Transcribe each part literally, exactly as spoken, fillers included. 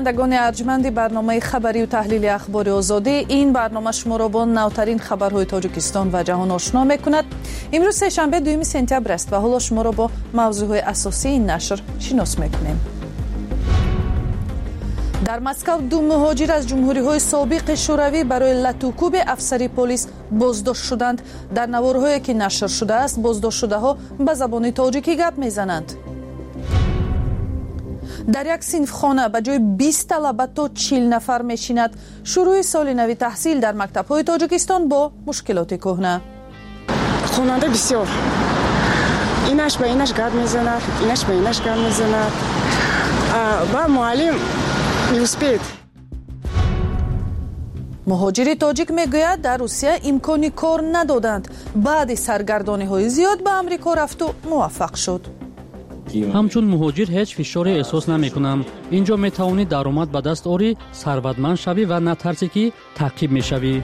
بینندگان ارجمند برنامه خبری و تحلیل اخبار آزادی، این برنامه شما را با نوترین خبرهای تاجیکستان و جهان آشنا میکند. امروز سه شنبه دوم سپتامبر است و حالا شما را با موضوعهای اساسی این نشر شناس میکنیم. در مسکو دو مهاجر از جمهوری‌های سابق شوروی برای لطوکوب افسری پلیس بازداشت شدند. در نوارهایی که نشر شده است، بازداشت شده‌ها به زبان تاجیکی گپ میزنند. در یک صنفخانه به جای بیست طلبه تا چهل نفر میشیند. شروع سال نو تحصیل در مکتب‌های تاجیکستان با مشکلات کهنه. خواننده بسیار اینش به اینش گپ میزند، اینش به اینش گپ میزند و معلم میوسپید. مهاجر تاجیک میگوید در روسیه امکانی کار ندادند. بعد سرگردانی‌های زیاد به امریکا رفت و موفق شد. همچون مهاجر هیچ فشاری احساس نمی‌کنم. اینجا میتوانی درآمد به دست آوری، ثروتمند شوی و نترسی که تعقیب میشوی.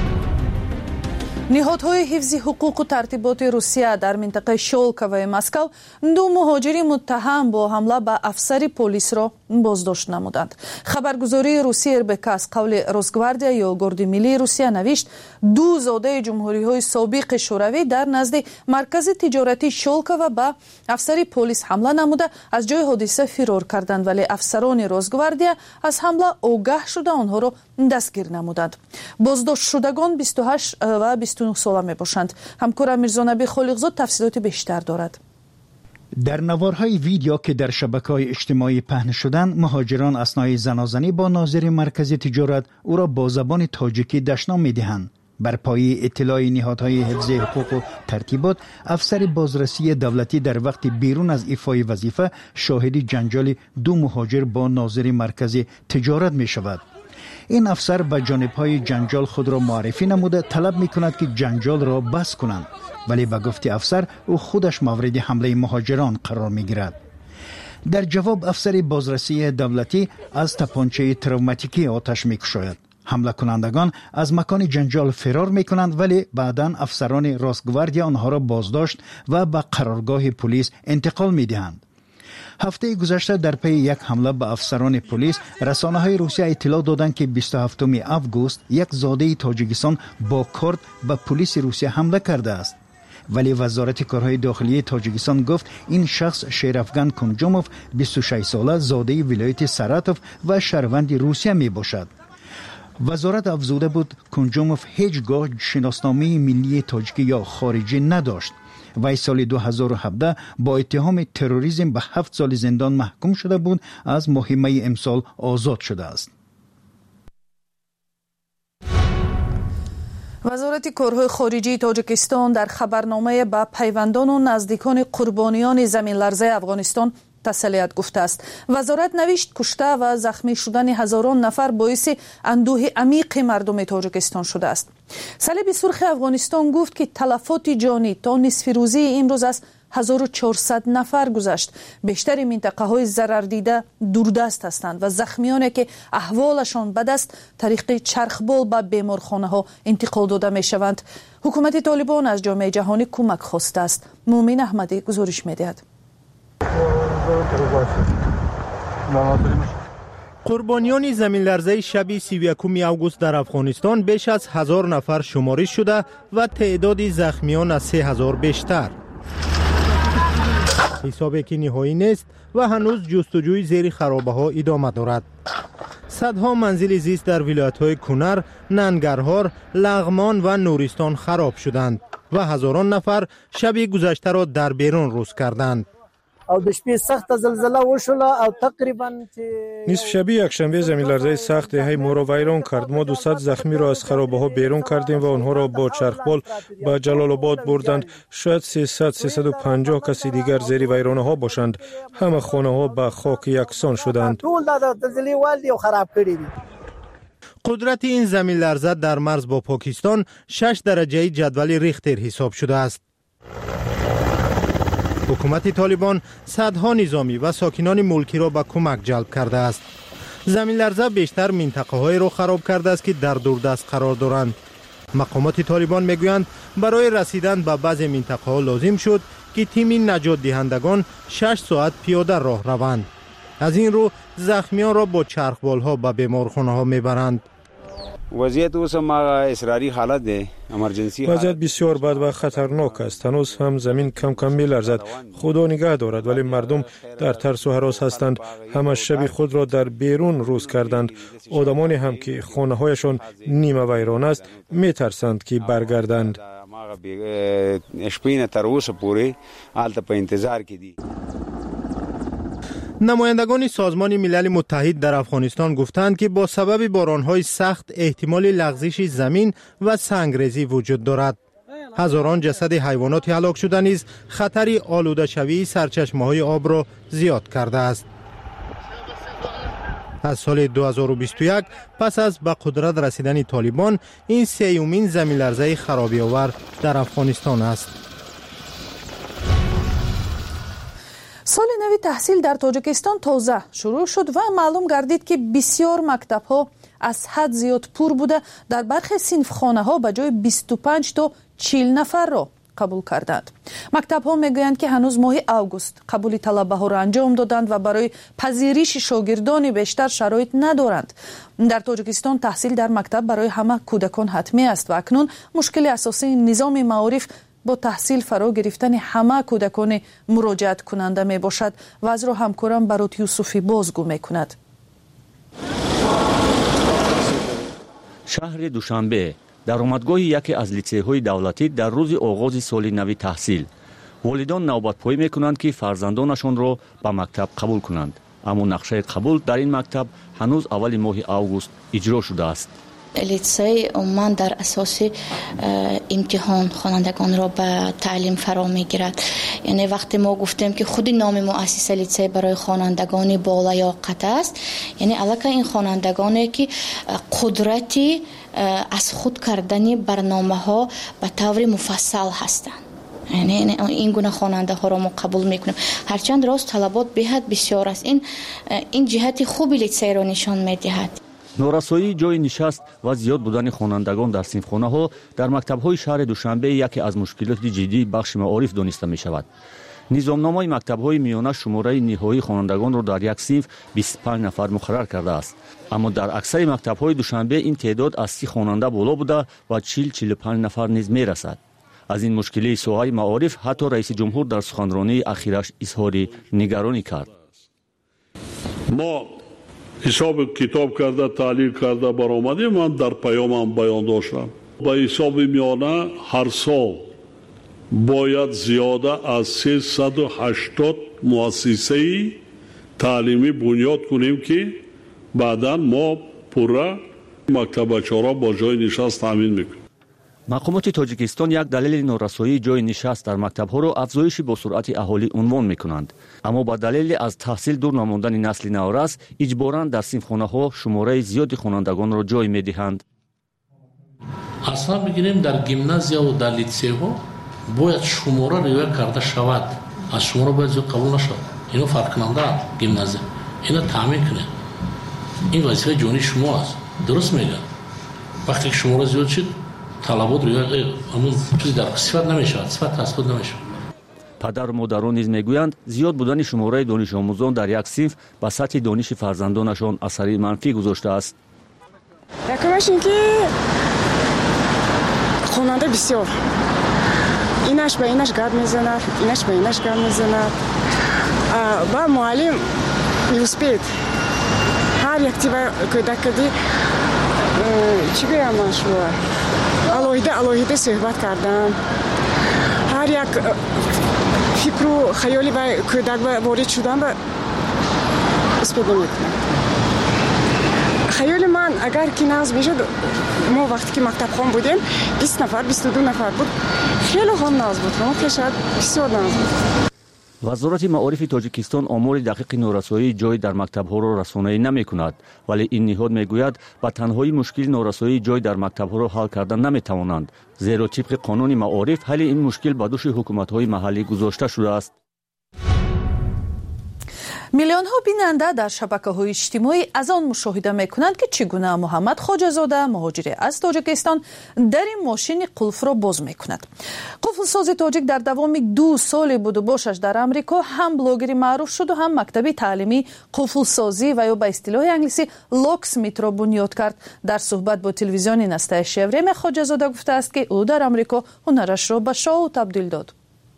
نهادهای حفظ حقوق و ترتیبات روسیه در منطقه شولکا و مسکو دو مهاجر متهم با حمله به افسر پلیس را بازداشت نمودند. خبرگزاری روسیه اربکا از قول روسگواردیا یا گارد ملی روسیه نوشت دو زاده جمهوری‌های سابق شوروی در نزد مرکز تجارتی شولکا و به افسر پلیس حمله نموده از جای حادثه فرار کردند، ولی افسران روسگواردیا از حمله آگاه شده آنها را دستگیر نمودند. بازداشت شدگان بیست و هشت و بیست و نه ساله می باشند. همکارم میرزانبی خالقزاد تفصیلات بیشتر دارد. در نوارهای ویدیو که در شبکه‌های اجتماعی پهن شدند، مهاجران اثنای زنازنی با ناظر مرکز تجارت او را با زبان تاجیکی دشنام می‌دهند. بر پایه اطلاع نهادهای حفظ حقوق و ترتیبات، افسر بازرسی دولتی در وقت بیرون از ایفای وظیفه شاهد جنجال دو مهاجر با ناظر مرکز تجارت می‌شود. این افسر به جانب‌های جنجال خود را معرفی نموده طلب می‌کند که جنجال را بس کنند، ولی به گفت افسر او خودش مورد حمله مهاجران قرار می‌گیرد. در جواب افسر بازرسی دولتی از تپانچه تروماتیکی آتش می‌کشاید. حمله کنندگان از مکان جنجال فرار می‌کنند، ولی بعداً افسران روسگواردیا آنها را بازداشت و به قرارگاه پلیس انتقال می‌دهند. هفته گذشته در پی یک حمله به افسران پلیس، رسانه‌های روسیه اطلاع دادند که بیست و هفتم آگوست یک زاده تاجیکستان با کارد به پلیس روسیه حمله کرده است. ولی وزارت کارهای داخلی تاجیکستان گفت این شخص شیرافگان کنجوموف بیست و شش ساله زاده ولایت ساراتوف و شهروند روسیه می باشد. وزارت افزوده بود کنجوموف هیچگاه شناسنامه ملی تاجیکی یا خارجی نداشت. وی سال دو هزار و هفده با اتهام تروریسم به هفت سال زندان محکوم شده بود، از مهمه امسال آزاد شده است. وزارت کارهای خارجی تاجیکستان در خبرنامه به پیوندان و نزدیکان قربانیان زمین لرزه افغانستان تسلیت گفته است. وزارت نوشت کشته و زخمی شدن هزاران نفر باعث اندوه عمیق مردم تاجیکستان شده است. صلیب سرخ افغانستان گفت که تلفات جانی تا نصف روزی امروز از هزار و چهارصد نفر گذشت. بیشتر منطقه های ضرر دیده دوردست هستند و زخمیانی که احوالشان بد است طریق چرخبال به بیمارخانه ها انتقال داده می شوند. حکومت طالبان از جامعه جهانی کمک خواسته است. مومن احمدی گزارش می دهد. قربانیان زمین لرزه شب سی و یکم اوگوست در افغانستان بیش از هزار نفر شمارش شده و تعداد زخمیان از سه هزار بیشتر. حسابی که نهایی نیست و هنوز جستجوی زیر خرابه ها ادامه دارد. صدها منزل زیست در ولایت‌های کنر، ننگرهار، لغمان و نورستان خراب شدند و هزاران نفر شب گذشته را در بیرون روز کردند. او د شپې سخت زلزله وشوله او تقریبا نصف شبی یک شنبه زمین لرزه سخت دهه ما را ویران کرد. ما دویست زخمی را از خرابه ها بیرون کردیم و آنها را با چرخبال به جلال آباد بردند. شاید سیصد سیصد و پنجاه کسی دیگر زیر ویرانه ها باشند. همه خانه ها به خاک یکسان شدند. قدرت این زمین لرزه در مرز با پاکستان شش درجه جدول ریختر حساب شده است. حکومت طالبان صدها نظامی و ساکنان ملکی را به کمک جلب کرده است. زمین لرزه بیشتر منطقه های را خراب کرده است که در دوردست قرار دارند. مقامات طالبان میگویند برای رسیدن به بعضی منطقه ها لازم شد که تیم نجات دهندگان شش ساعت پیاده راه روند. از این رو زخمیان را با چرخبال‌ها به بیمارخانه‌ها میبرند. وضعیت اوسم اصراری حالت ده امرجنسی وضعیت بسیار بد و خطرناک است. هنوز هم زمین کم کم می‌لرزد. خدا نگاه دارد، ولی مردم در ترس و هراس هستند. همه شب خود را در بیرون روز کردند. آدمانی هم که خانه‌هایشان نیمه ویران است می‌ترسند که برگردند. شپینه تر اوسه پوری حالت په انتظار کې دي. نمایندگان سازمان ملل متحد در افغانستان گفتند که با سبب بارانهای سخت احتمال لغزش زمین و سنگریزی وجود دارد. هزاران جسد حیوانات هلاک شده نیز خطر آلوده شوی سرچشمه‌های آب را زیاد کرده است. از سال دو هزار و بیست و یک پس از به قدرت رسیدن طالبان این سیومین زمین لرزه خرابی آور در افغانستان است. سال نوی تحصیل در تاجیکستان تازه شروع شد و معلوم گردید که بسیار مکتب‌ها از حد زیاد پر بوده. در برخی صنفخانه‌ها به جای بیست و پنج تا چهل نفر را قبول کردند. مکتب‌ها میگویند که هنوز ماه اوگوست قبول طلبه‌ها را انجام دادند و برای پذیرش شاگردان بیشتر شرایط ندارند. در تاجیکستان تحصیل در مکتب برای همه کودکان حتمی است و اکنون مشکل اساسی نظام معارف با تحصیل فرا گرفتن همه کودکان مراجعت کننده می باشد و از را همکارم برات یوسفی بازگو می کند. شهر دوشنبه درآمدگاه یکی از لیسه‌های دولتی در روز آغاز سال نوی تحصیل. والدان نوبت‌پایی می‌کنند که فرزندانشان را به مکتب قبول کنند. اما نقشه قبول در این مکتب هنوز اول ماه اوگوست اجرا شده است. لیسه عموما در اساس امتحان خوانندگان را به تعلیم فرا میگیرد. یعنی وقتی ما گفتیم که خود نام مؤسسه لیسه برای خوانندگان بالیاقت است، یعنی علاقه این خوانندگانی که قدرتی از خود کردن برنامه ها به طور مفصل هستند. یعنی این گونه خواننده ها را ما قبول میکنیم. هرچند راست طلبات بهت بسیار است، این این جهت خوبی لیسه را نشان میدهد. نورسایی جای نشست و زیاد بودن خوانندگان در صنفخانه‌ها در مکتب‌های شهر دوشنبه یکی از مشکلات جدی بخش معارف دانسته می‌شود. نظامنامه مکتب‌های میانه شماره نهایی خوانندگان را در یک صنف بیست و پنج نفر مقرر کرده است. اما در اکثر مکتب‌های دوشنبه این تعداد از سی خواننده بالا بوده و چهل چهل و پنج نفر نیز می‌رسد. از این مشکلی ساحه معارف حتی رئیس جمهور در سخنرانی اخیرش اظهار نگرانی کرد. ما حساب کتاب کرده تحلیل کرده برآمده من در پیامم بیان داشتم. با حساب میانه هر سال باید زیاده از سیصد و هشتاد مؤسسه تعلیمی بنیاد کنیم که بعدا ما پورا مکتب بچه‌ها را با جای نشست تامین میکنیم. مقامات تاجیکستان یک دلیل نارسایی جای نشست در مکتب‌ها را افزایش با سرعت اهالی عنوان می‌کنند، اما با دلیل از تحصیل دور نماندن نسل نوآراست اجباراً در صنفخانه‌ها شماره زیادی خوانندگان را جای می‌دهند. اصلا بگیریم در گیمنازیا و در لیسه‌ها باید شماره رعایت کرده شود. از شماره باید زیاد قبول نشود. اینو فرق کننده گیمنازیا اینا تامین کنه. این وظیفه جانی شما است. درست میگم. وقتی شماره زیاد شد طلبات روی همون چیزی در صفت نمیشود، صفت تثبیت نمیشود. پدر و مادران نیز میگویند زیاد بودن شماره دانش آموزان در یک صنف به سطح دانش فرزندانشان اثری منفی گذاشته است. یکمش این که خواننده بسیار اینش به اینش گرد میزند، اینش به اینش گرد میزند و معلم میوسپید هر یک تیبه کودک کدی چی بگم مشروع الوهیده الوهیده صحبت کردن، هر یک فکر و خیالی به کودک وارد شدن به اسپیده میکنن. خیال من اگر که ناز میشد، ما وقتی که مکتب خان بودیم بیست نفر بیست و دو نفر بود، خیلی هم ناز بود، ما که شاید بسیار ناز بود. وزارت معارف تاجیکستان آمار دقیق نارسایی جای در مکتب‌ها را رسانه‌ای نمی‌کند، ولی این نهاد می‌گوید با تنهایی مشکل نارسایی جای در مکتب‌ها را حل کردن نمی‌توانند، زیرا طبق قانون معارف حل این مشکل به دوش حکومت‌های محلی گذاشته شده است. میلیون ها بیننده در شبکه‌های اجتماعی از آن مشاهده می‌کنند که چگونه محمد خواجه‌زاده مهاجر از تاجیکستان در این ماشین قلف را باز می‌کند. قفل ساز تاجیک در دوام دو سال بود و باشش در امریکا هم بلاگری معروف شد و هم مکتب تعلیمی قفل سازی و یا به اصطلاح انگلیسی لاکسمیت را بنیاد کرد. در صحبت با تلویزیون نسته شوریم خواجه‌زاده گفته است که او در امریکا هنرش را به شو تبدیل داد.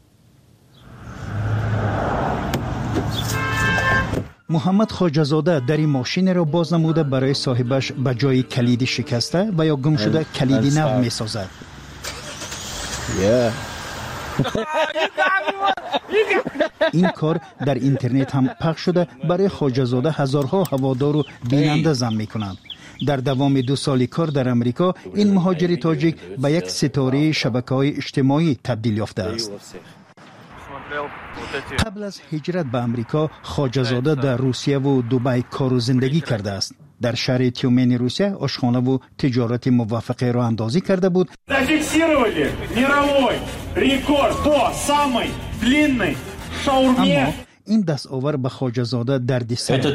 محمد خواجه‌زاده در این ماشین را باز نموده برای صاحبش به جای کلید شکسته و یا گم شده کلیدی نو می سازد. این کار در اینترنت هم پخش شده. برای خواجه‌زاده هزارها هوادار و بیننده زن می کنند. در دوام دو سال کار در امریکا این مهاجر تاجیک به یک ستاره شبکه‌های اجتماعی تبدیل یافته است. قبل از هجرت به امریکا خواجه‌زاده در روسیه و دبی کار و زندگی کرده است. در شهر تیومن روسیه آشخانه و تجارت موفقه را اندازی کرده بود. اما این دستاور به خواجه‌زاده دردسر.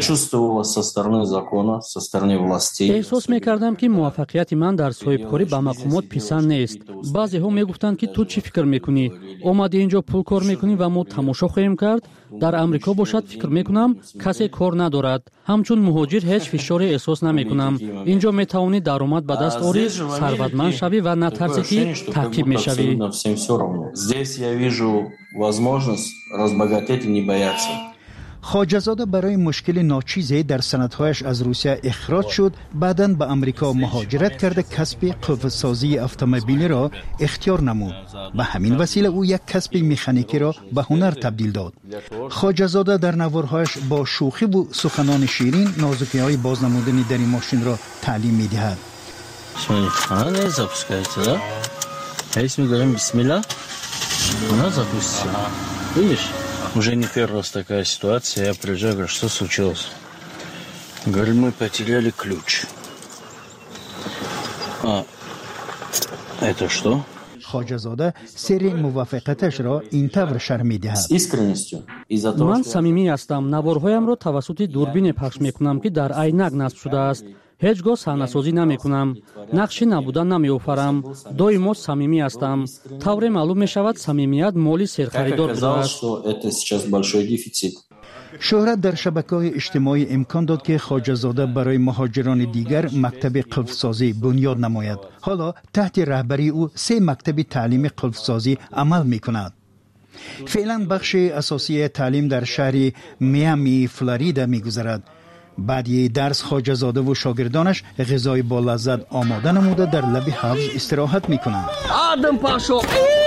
احساس می‌کردم که موفقیت من در صاحبکاری به مقامات پسند نیست. بعضی ها میگفتند که تو چی فکر میکنی؟ اومدی اینجا پول کار میکنی و ما تماشا خواهیم کرد. در امریکا باشد فکر میکنم کسی کار ندارد. همچون مهاجر هیچ فشاری احساس نمیکنم. اینجا میتوانی درآمد به دست آوری، ثروتمند شوی و نترسی که تعقیب میشوی. خواجه‌زاده برای مشکل ناچیزی در سندهایش از روسیه اخراج شد. بعداً به امریکا مهاجرت کرده کسب قفل‌سازی اتومبیلی را اختیار نمود. به همین وسیله او یک کسب مکانیکی را به هنر تبدیل داد. خواجه‌زاده در نوارهایش با شوخی و سخنان شیرین نازکی‌های بازنمودن در این ماشین را تعلیم می‌دهد. Уже не первый раз такая ситуация. Я приезжаю, говорю, что случилось? Говорю, мы потеряли ключ. А, это что? خواجه‌زاده سر موفقیتش را این طور شرح می‌دهد. من صمیمی هستم. نوارهایم را توسط دوربین پخش می‌کنم که در عینک نصب شده است. هیچ گاه صحنه‌سازی نمی‌کنم. نقشی نبودن نمی‌آفرم. دائما صمیمی هستم. طور معلوم می‌شود صمیمیت مالی سرخریدار بوده است. شهرت در شبکه‌های اجتماعی امکان داد که خواجه‌زاده برای مهاجران دیگر مکتب قفل‌سازی بنیاد نماید. حالا تحت رهبری او سه مکتب تعلیم قفل‌سازی عمل می‌کند. فعلا بخش اساسی تعلیم در شهر میامی فلوریدا می‌گذرد. بعد درس خواجه‌زاده و شاگردانش غذای با لذت آماده نموده در لب حوض استراحت می‌کنند. آدم پاشو.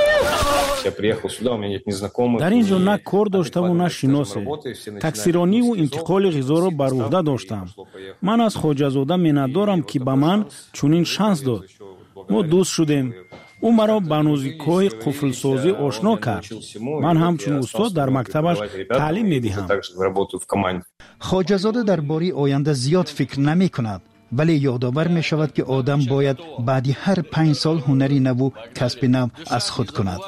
در اینجا نه کار داشتم و نه شناسه. تکثیرانی و انتقال غذا را بر عهده داشتم. من از خواجه‌زاده منتظرم که به من چنین شانس داد. ما دوست شدیم. او مرا به نوزیک‌های قفل‌سازی آشنا کرد. من همچون استاد در مکتبش تعلیم می‌دهم. خواجه‌زاده درباره آینده زیاد فکر نمی‌کند، ولی یادآور می‌شود که آدم باید بعد هر پنج سال هنری نو و کسب نو از خود کند.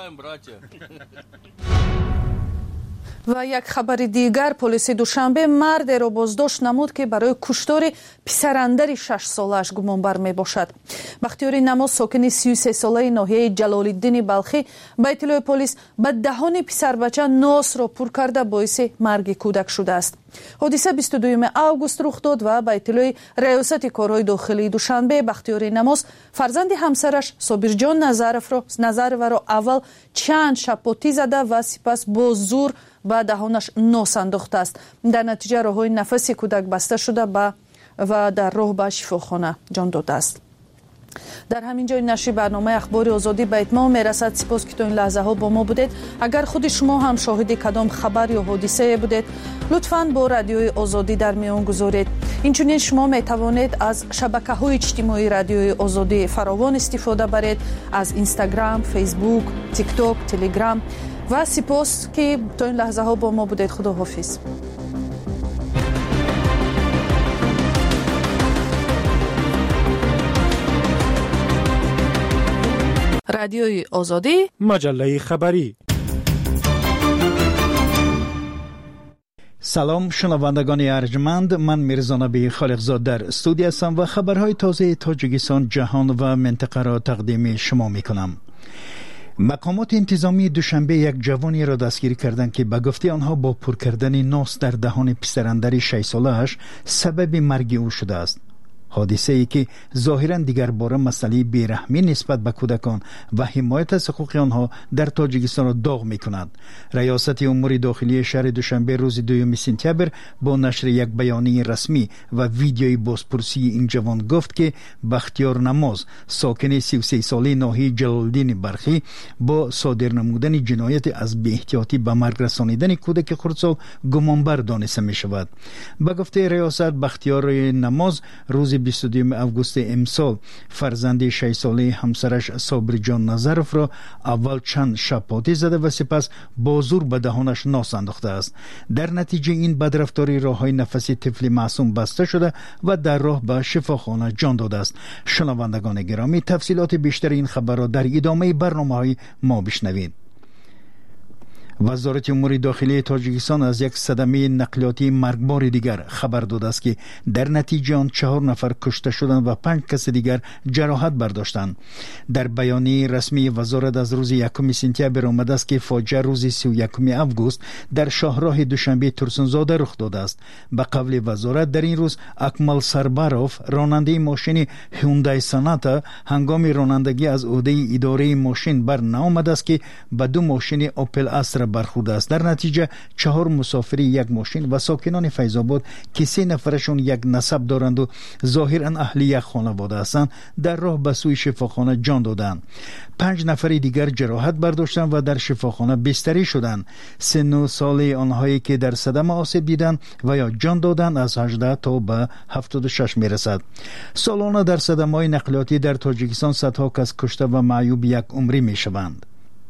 و یک خبر دیگر، پلیس دوشنبه مرد را بازداشت نمود که برای کشتار پسراندر شش سالش گمانبر می باشد. بختیار نماز ساکن سی و سه ساله ناحیه جلال‌الدین بلخی به اطلاع پلیس به دهان پسر بچه ناس را پر کرده باعث مرگ کودک شده است. حادثه بیست و دوم آگوست رخ داد و به اطلاع ریاست کارهای داخلی دوشنبه بختیار نماز فرزند همسرش صابرجان نظرف را نظرف را اول چند شپاتی زده و سپس با زور به دهانش ناس انداخته است. در نتیجه راههای نفس کودک بسته شده با و در راه به شفاخانه جان داده است. در همین جای نشر برنامه اخبار آزادی به اتمام میرسد. سپاس که تا این لحظه ها با ما بودید. اگر خود شما هم شاهد کدام خبر یا حادثه بودید لطفاً با رادیوی آزادی در میان گذارید. اینچنین شما می توانید از شبکه‌های اجتماعی رادیوی آزادی فراوان استفاده برید، از اینستاگرام، فیسبوک، تیک تاک، تلگرام و سپاس که تا این لحظه ها با ما بودید. خدا حافظ. رادیوی آزادی، مجله خبری. سلام شنوندگان ارجمند، من میرزا نبی خالقزاد در استودیو هستم و خبرهای تازه تاجیکستان، جهان و منطقه را تقدیم شما میکنم. مقامات انتظامی دوشنبه یک جوانی را دستگیر کردند که به گفته آنها با پر کردن ناس در دهان پسراندر شش ساله‌اش سبب مرگ او شده است. حادثه ای که ظاهرا دیگر باره مسئله بیرحمی نسبت به کودکان و حمایت از حقوق آنها در تاجیکستان را داغ می کند. ریاست امور داخلی شهر دوشنبه روز دوم سپتامبر با نشر یک بیانیه رسمی و ویدیوی بازپرسی این جوان گفت که بختیار نماز، ساکن سی و سه ساله ناحیه جلال‌الدین برخی، با صادر نمودن جنایت از بی احتیاطی به مرگ رسانیدن کودک خردسال گمانبر دانسته می شود. به گفته ریاست، بختیار نماز روز بیست و دوم آگوست امسال فرزند شش ساله همسرش صابر جان نظرف را اول چند شپاتی زده و سپس با زور به دهانش ناس انداخته است. در نتیجه این بدرفتاری راههای نفسی طفل معصوم بسته شده و در راه به شفاخانه جان داده است. شنوندگان گرامی، تفصیلات بیشتر این خبر را در ادامه برنامه‌های ما بشنوید. وزارت امور داخلی تاجیکستان از یک صدمه نقلیاتی مرگبار دیگر خبر داده است که در نتیجه آن چهار نفر کشته شدند و پنج کس دیگر جراحت برداشتند. در بیانیه رسمی وزارت از روز یکم سپتامبر آمده است که فاجعه روز سی و یکم آگوست در شاهراه دوشنبه ترسونزاده رخ داده است. به قول وزارت، در این روز اکمل سرباروف، راننده ماشین هیوندای ساناتا، هنگام رانندگی از عهده اداره ماشین بر نآمده است که به دو ماشین اوپل استرا برخورده است. در نتیجه چهار مسافری یک ماشین و ساکنان فیض‌آباد که سه نفرشون یک نسب دارند و ظاهرا اهل یک خانواده هستند، در راه به سوی شفاخانه جان دادند. پنج نفر دیگر جراحت برداشتند و در شفاخانه بستری شدند. سن و سال آنهایی که در صدمه آسیب دیدند و یا جان دادند از هجده تا به هفتاد و شش میرسد. سالانه در صدمه‌های نقلیاتی در تاجیکستان صدها کس کشته و معیوب یک عمری میشوند.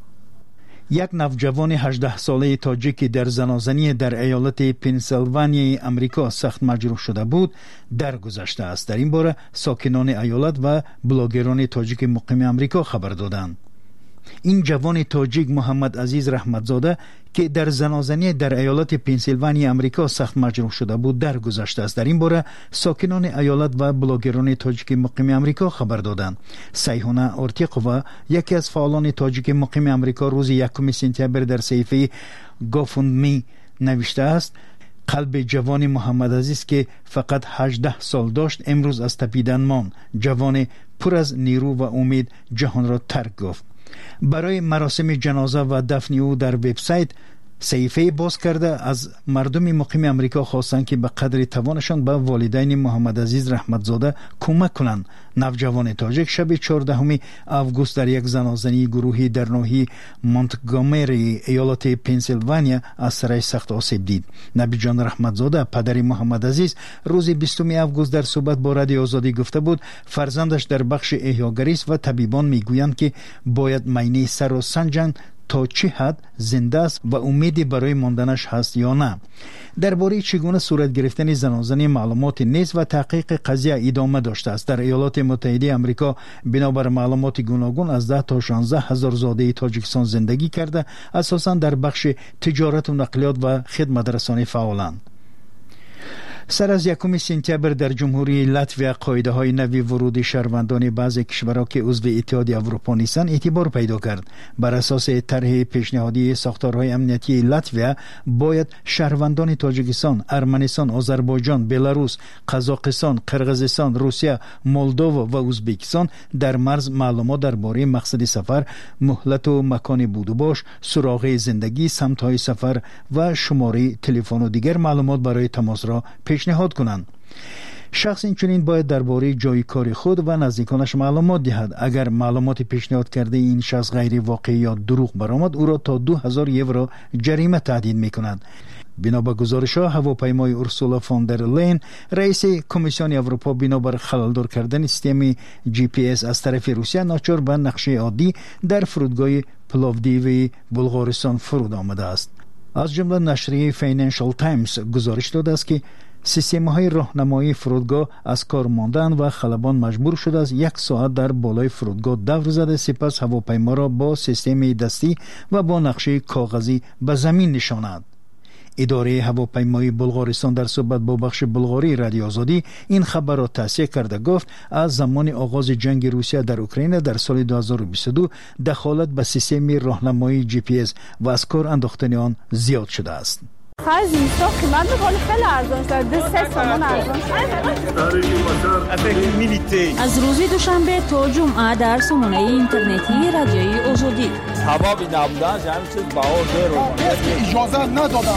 یک نوجوان هجده ساله تاجیکی در زنازنی در ایالت پنسیلوانیا امریکا سخت مجروح شده بود درگذشته است. در این باره ساکنان ایالت و بلاگران تاجیک مقیم امریکا خبر دادند. این جوان تاجیک محمد عزیز رحمتزاده که در زنازنی در ایالت پنسیلوانیا امریکا سخت مجروح شده بود درگذشته است. در این باره ساکنان ایالت و بلاگران تاجیک مقیم امریکا خبر دادند. سیحونه اورتیقووا، یکی از فعالان تاجیک مقیم امریکا، روز یکم سپتامبر در صحیفه گافوندمی نوشته است: قلب جوان محمد عزیز که فقط هجده سال داشت امروز از تپیدن ماند. جوان پر از نیرو و امید جهان را ترک گفت. برای مراسم جنازه و دفن او در وبسایت صحیفه باز کرده از مردم مقیم امریکا خواستند که به قدر توانشان به والدین محمد عزیز رحمتزاده کمک کنند. نوجوان تاجیک شب چهاردهم آگوست در یک زنازنی گروهی در ناحیه مونتگومری ایالت پنسیلوانیا از سرای سخت آسیب دید. نبی جان رحمتزاده، پدر محمد عزیز، روز بیستم آگوست در صحبت با رادیو آزادی گفته بود فرزندش در بخش احیاگری است و طبیبان میگویند که باید معاینه سر را سنجند تا چه حد زنده است و امیدی برای ماندنش هست یا نه. درباره چگونه صورت گرفتن زنازنی معلومات نیست و تحقیق قضیه ادامه داشته است. در ایالات متحده آمریکا بنابر معلومات گوناگون از ده تا شانزده هزار زاده تاجیکستان زندگی کرده، اساساً در بخش تجارت و نقلیات و خدمت رسانی فعالند. سر از یکم سپتامبر در جمهوری لاتویا قاعده های نوی ورود شهروندان بعضی کشورها که عضو اتحادیه اروپا نیستند اعتبار پیدا کرد. بر اساس طرح پیشنهادی ساختارهای امنیتی لاتویا باید شهروندان تاجیکستان، ارمنستان، آذربایجان، بلاروس، قزاقستان، قرقیزستان، روسیه، مولدووا و ازبکستان در مرز معلومات درباره مقصد سفر، مهلت و مکان بود و باش، سراغ زندگی، سمت‌های سفر و شماره تلفن و دیگر معلومات برای تماس را پیشنهاد کنند. شخص اینچنین باید درباره جای کار خود و نزدیکانش معلومات دهد. اگر معلومات پیشنهاد کرده این شخص غیر واقعی یا دروغ برآمد، او را تا دو هزار یورو جریمه تهدید می‌کند. بنا به گزارش‌ها، هواپیمای اورسولا فون در لین، رئیس کمیسیون اروپا، بنابر خللدار کردن سیستم جی پی اس از طرف روسیه ناچار به نقشه عادی در فرودگاه پلاودیو بلغارستان فرود آمده است. از جمله نشریه فینانشال تایمز گزارش داده است که سیستم‌های راهنمایی فرودگاه از کار ماندن و خلبان مجبور شده است یک ساعت در بالای فرودگاه دور زده، سپس هواپیما را با سیستم دستی و با نقشه کاغذی به زمین نشاند. اداره هواپیمایی بلغارستان در صحبت با بخش بلغاری رادیو آزادی این خبر را تصحیح کرده گفت از زمان آغاز جنگ روسیه در اوکراین در سال دو هزار و بیست و دو دخالت به سیستم راهنمایی جی پی اس و از کار انداختن آن زیاد شده است. خرج اینستا قیمت می‌کنه خیلی ارزان شده، سه تومان ارزان شده. از روز دوشنبه تا جمعه در سامانه اینترنتی رادیوی آزادی. هوا نبودن همین چیز بها زیر اجازه ندادن.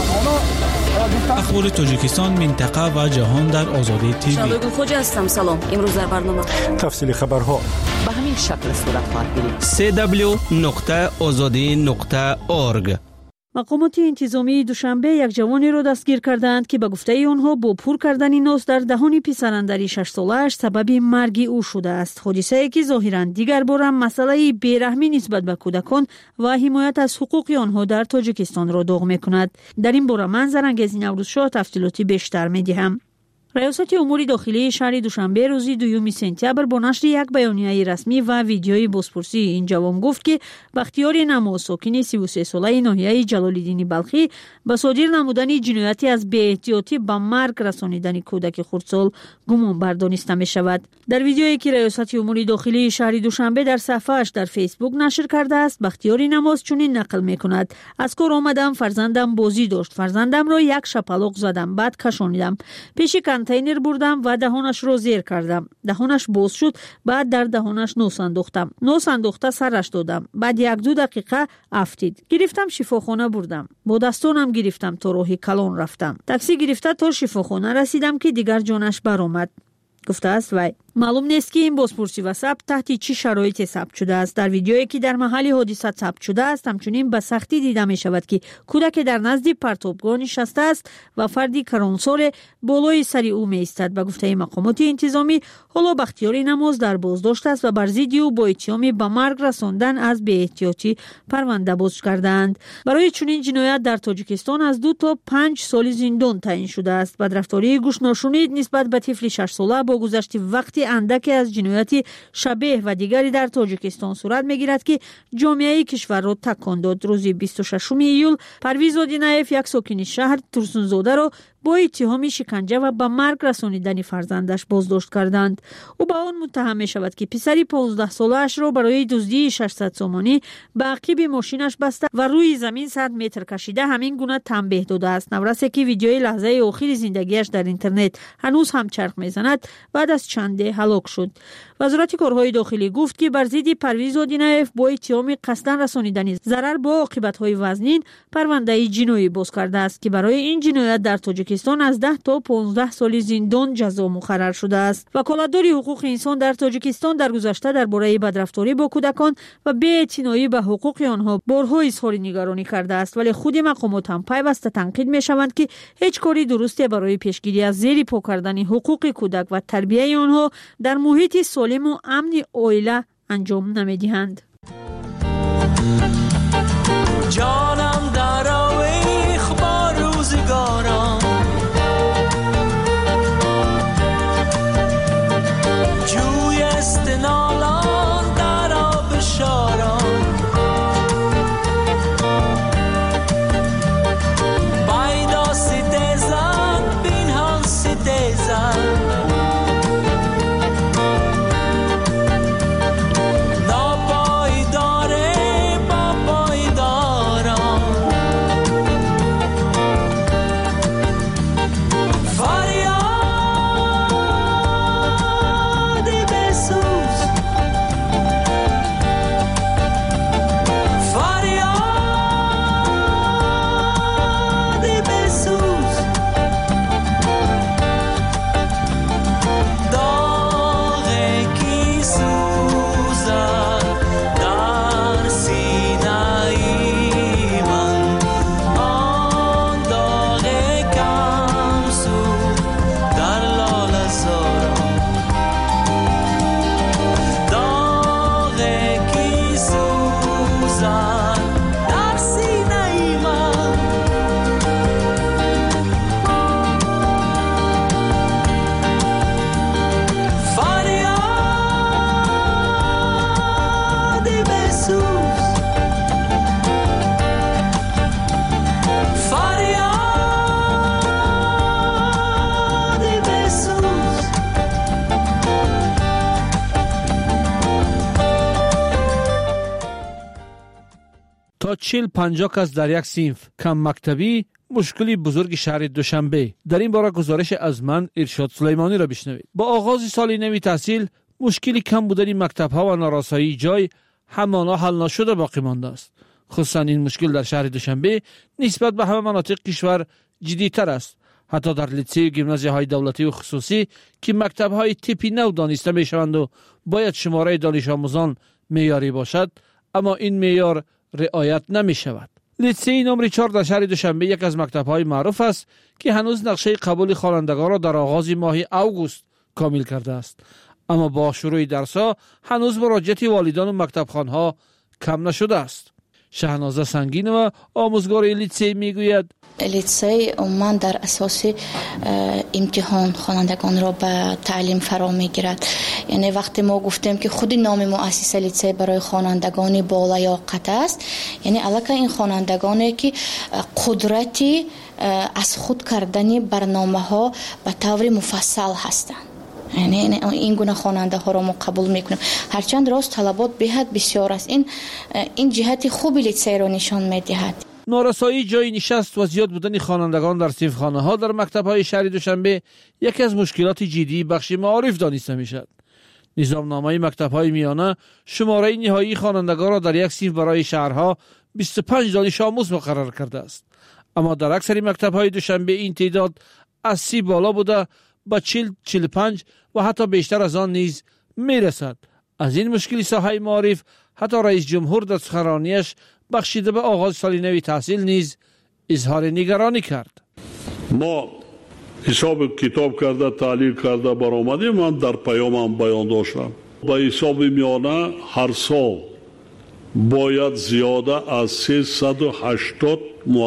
اخبار تاجیکستان، منطقه و جهان در آزادی تیوی. شادو خوجا هستم. سلام. امروز در برنامه تفصیل خبرها به همین شکل صورت خواهد گرفت. سی دبلیو نقطه آزادی نقطه اورگ. مقامات انتظامی دوشنبه یک جوانی را دستگیر کردند که به گفته آنها با پر کردن ناز در دهان پسراندری شش ساله‌اش سبب مرگ او شده است. حادثه‌ای که ظاهراً دیگر بار هم مسئله بیرحمی نسبت به کودکان و حمایت از حقوق آنها در تاجیکستان را داغ می‌کند. در این باره من زرنگزی نوروزشاه تفصیلاتی بیشتر می‌دهم. ریاست امور داخلی شهر دوشنبه روز دوم سپتامبر با نشر یک بیانیه رسمی و ویدیوی بازپرسی این جوان گفت که بختیار نماز ساکن سی و سه ساله ناحیه جلال‌الدین بلخی به صادر نمودن جنایتی از بی‌احتیاطی به مرگ رسانیدن کودک خردسال گمان بردانسته می شود. در ویدیویی که ریاست امور داخلی شهر دوشنبه در صفحه‌اش در فیسبوک نشر کرده است، بختیار نماز چنین نقل می کند: از کار آمدم، فرزندم بازی داشت، فرزندم را یک شپلق زدم، بعد کشانیدم، پیش کنتینر بردم و دهانش را زیر کردم، دهانش باز شد، بعد در دهانش نوس انداختم، نوس انداخته سرش دادم، بعد یک دو دقیقه افتید، گرفتم شفاخانه بردم، با دستانم گرفتم تا راه کلان رفتم، تاکسی گرفته تا شفاخانه رسیدم که دیگر جانش برآمد، گفته است وی. معلوم نیست که این بازپرسی و ثبت تحت چه شرایطی ثبت شده است. در ویدیویی که در محل حادثه ثبت شده است همچنین به سختی دیده می شود که کودک در نزد پرتابگاه نشسته است و فردی کرانسال بالای سر او می ایستد. به گفته مقامات انتظامی حالا بختیار نماز در بازداشت است و بر ضد او با اتهام به مرگ رساندن از بی‌احتیاطی پرونده باز کردند. برای چنین جنایت در تاجیکستان از دو تا پنج سال زندان تعیین شده است. بدرفتاری گوش ناشنید نسبت به طفل شش ساله با گذشت وقتی اندکی از جنایتی شبیه و دیگری در تاجیکستان صورت میگیرد که جامعه کشور را تکان داد. روز بیست و ششم ایول پرویز آدینایف یک ساکن شهر ترسونزاده را با اتهام شکنجه و به مرگ رسانیدن فرزندش بازداشت کردند. او با آن متهم می شود که پسری پانزده ساله اش را برای دزدی ششصد سومانی به عقب ماشینش بسته و روی زمین صد متر کشیده همین گونه تنبیه داده است. نورسه که ویدیوی لحظه آخر زندگیش در اینترنت هنوز هم چرخ میزند بعد از چنده هلاک شد. وزارت کارهای داخلی گفت که بر ضد پرویز آدینایف با اتهام قصداً رسانیدن ضرر با عاقبت‌های وزنین پرونده جنایی باز کرده است که برای این جنایت در تاجیکستان از ده تا پانزده سال زندان جزا مقرر شده است. وکالتدار حقوق انسان در تاجیکستان در گذشته درباره بدرفتاری با کودکان و بی‌اعتنایی به حقوق آنها بارها اظهار نگرانی کرده است، ولی خود مقامات هم پیوسته تنقید می‌شوند که هیچ کاری درستی برای پیشگیری از زیر پا کردن حقوق کودک و تربیت آنها در محیط سالم و امن عائله انجام نمی‌دهند. جانم در آویخ با روزگارم، جوی استنالان در آب شارم، بایدا ستیزن بین هم ستیزن، نابای تا چهل پنجاه کس در یک صنف کم مکتبی مشکلی بزرگ شهر دوشنبه. در این باره گزارش از من ارشاد سلیمانی را بشنوید. با آغاز سال نوی تحصیل مشکلی کم بودن مکتب‌ها و نارسایی جای همانا حل نشده باقی مانده است. خصوصا این مشکل در شهر دوشنبه نسبت به همه مناطق کشور جدی‌تر است. حتی در لیسه و گیمنازیاهای دولتی و خصوصی که مکتب‌های تیپی نو دانسته می‌شوند و باید شماره دانش آموزان معیاری باشد، اما این معیار رعایت نمی‌شود. لیسه نمره چهار در شهر دوشنبه یک از مکتب‌های معروف است که هنوز نقشه قبول خوانندگان را در آغاز ماه اوگوست کامل کرده است، اما با شروع درس‌ها هنوز مراجعت والدان و مکتبخوان‌ها کم نشده است. شهنازه سنگینова آموزگار لیسه میگوید لیسه عموما در اساس امتحان خوانندگان را به تعلیم فرا میگیرد. یعنی وقتی ما گفتیم که خود نام مؤسسه لیسه برای خوانندگان بالیاقت است، یعنی البته این خوانندگانی که قدرتی از خود کردن برنامه ها به طور مفصل هستند، یعنی این گونه خواننده ها را ما قبول میکنیم. هرچند راست طلبات بهت بسیار است، این این جهت خوبی لیسه را نشان میدهد. نارسایی جای نشست و زیاد بودن خوانندگان در صنفخانه ها در مکتب های شهر دوشنبه یکی از مشکلات جدی بخش معارف دانسته میشد. نظامنامه مکتب های میانه شماره نهایی خوانندگان را در یک صنف برای شهرها بیست و پنج دانش آموز مقرر کرده است، اما در اکثر مکتب های دوشنبه این تعداد از سی بالا بوده با چهل چهل و پنج و حتی بیشتر از آن نیز میرسد. از این مشکل ساحه معارف حتی رئیس جمهور در سخنرانیش بخشیده به آغاز سال نوی تحصیل نیز اظهار نگرانی کرد. ما حساب کتاب کرده تحلیل کرده برآمدیم. من در پیامم بیان داشتم با حساب میانه هر سال باید زیاده از سیصد و هشتاد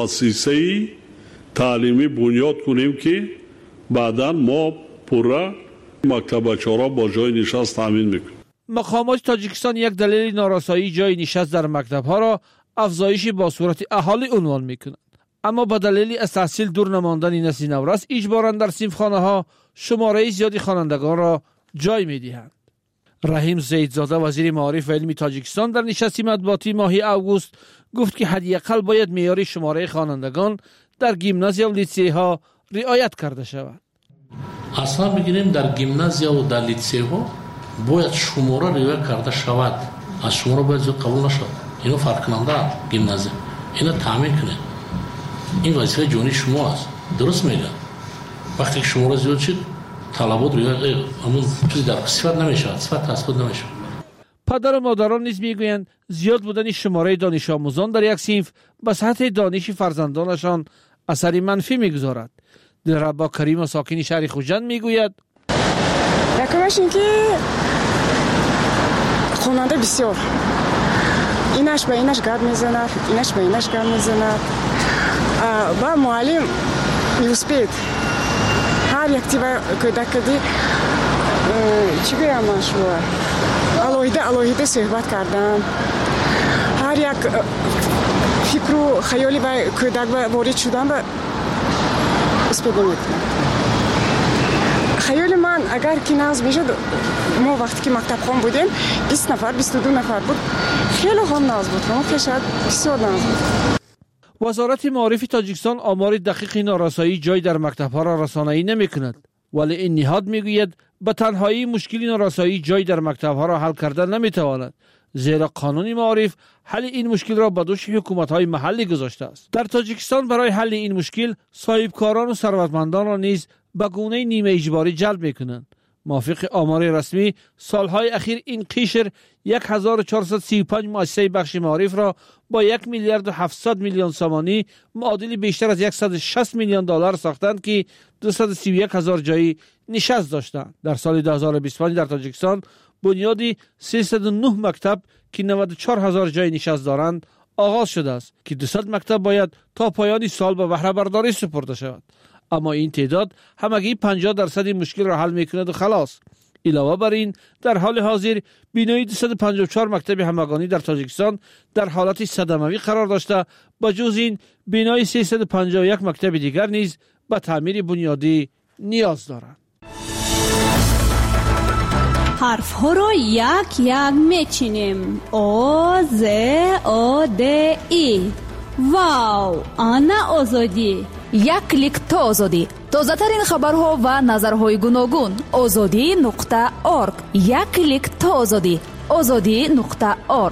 مؤسسه تعلیمی بنیاد کنیم که بعدا ما پورا مکتب بچه‌ها با جای نشست تامین میکنیم. مقامات تاجیکستان یک دلیل نارسایی جای نشست در مکتب‌ها را افزایش با صورت اهالی عنوان میکنند، اما با دلیل از تحصیل دور نماندن نسل نورس اجباراً در صنفخانه‌ها شماره زیادی خوانندگان را جای میدهند. رحیم زیدزاده وزیر معارف و علم تاجیکستان در نشست مطبوعاتی ماه اوگوست گفت که حداقل باید معیار شماره خوانندگان در گیمنازیا و لیسه ها رعایت کرده شود. اصلا بگیریم در گیمنازیا و در لیسه ها باید شماره رعایت کرده شود. از شماره باید زود قبول نشود. اینو فرق کننده گیمنازیا اینو تامین کنه. این وظیفه جونی شما است. درست میگم. وقتی شماره زیاد شد طلبات روی همون چیزی در صفت نمیشه، صفت تثبیت نمیشه. پدر و مادران نیز میگویند زیاد بودن شماره دانش آموزان در یک صنف به سطح دانش فرزندانشان اثری منفی میگذارد. دلربا کریم ساکن شهر خوجند میگوید یکمش این که خواننده بسیار اینش به اینش گرد میزند، اینش به اینش گرد میزند و معلم میوسپید هر یک تیبه کودکدی چی گویم من شما الوهیده الوهیده صحبت کردن، هر یک فکر و خیالی به کودک وارد شدن به اسپید نمیکنم. خیال من اگر که ناز میشد ما وقتی که مکتب خون بودیم بیست نفر بیست و دو نفر بود، خیلی هم ناز بود، ما که شاید بسیار ناز بود. وزارت معارف تاجیکستان آمار دقیق نارسایی جای در مکتب‌ها را رسانه‌ای نمی‌کند، ولی این نهاد میگوید به تنهایی مشکل نارسایی جای در مکتب‌ها را حل کردن نمی‌تواند، زیرا قانون معارف حل این مشکل را به دوش حکومت‌های محلی گذاشته است. در تاجیکستان برای حل این مشکل صاحبکاران و ثروتمندان را نیز به گونه نیمه اجباری جلب می‌کنند. موافق آمار رسمی سالهای اخیر این قشر هزار و چهارصد و سی و پنج مؤسسه بخش معارف را با یک میلیارد و هفتصد میلیون سامانی معادل بیشتر از صد و شصت میلیون دلار ساختند که دویست و سی و یک هزار جایی نشست داشتند. در سال دو هزار و بیست و پنج در تاجیکستان بنیادی سیصد و نه مکتب که نود و چهار هزار جای نشست دارند آغاز شده است که دویست مکتب باید تا پایان سال به بهره برداری سپرده شود، اما این تعداد همگی پنجاه درصد مشکل را حل میکند و خلاص. علاوه بر این در حال حاضر بینایی دویست و پنجاه و چهار مکتب همگانی در تاجیکستان در حالت صدموی قرار داشته، با جز این بینایی سیصد و پنجاه و یک مکتب دیگر نیز به تعمیر بنیادی نیاز دارند. حرف ها را یک یک میچینیم. آ ز آ د ای. واو، آنا آزادی. یک کلیک تا آزادی. تازه ترین خبرها و نظرهای گوناگون. آزادی نقطه ارگ. یک کلیک تا آزادی. آزادی نقطه ارگ.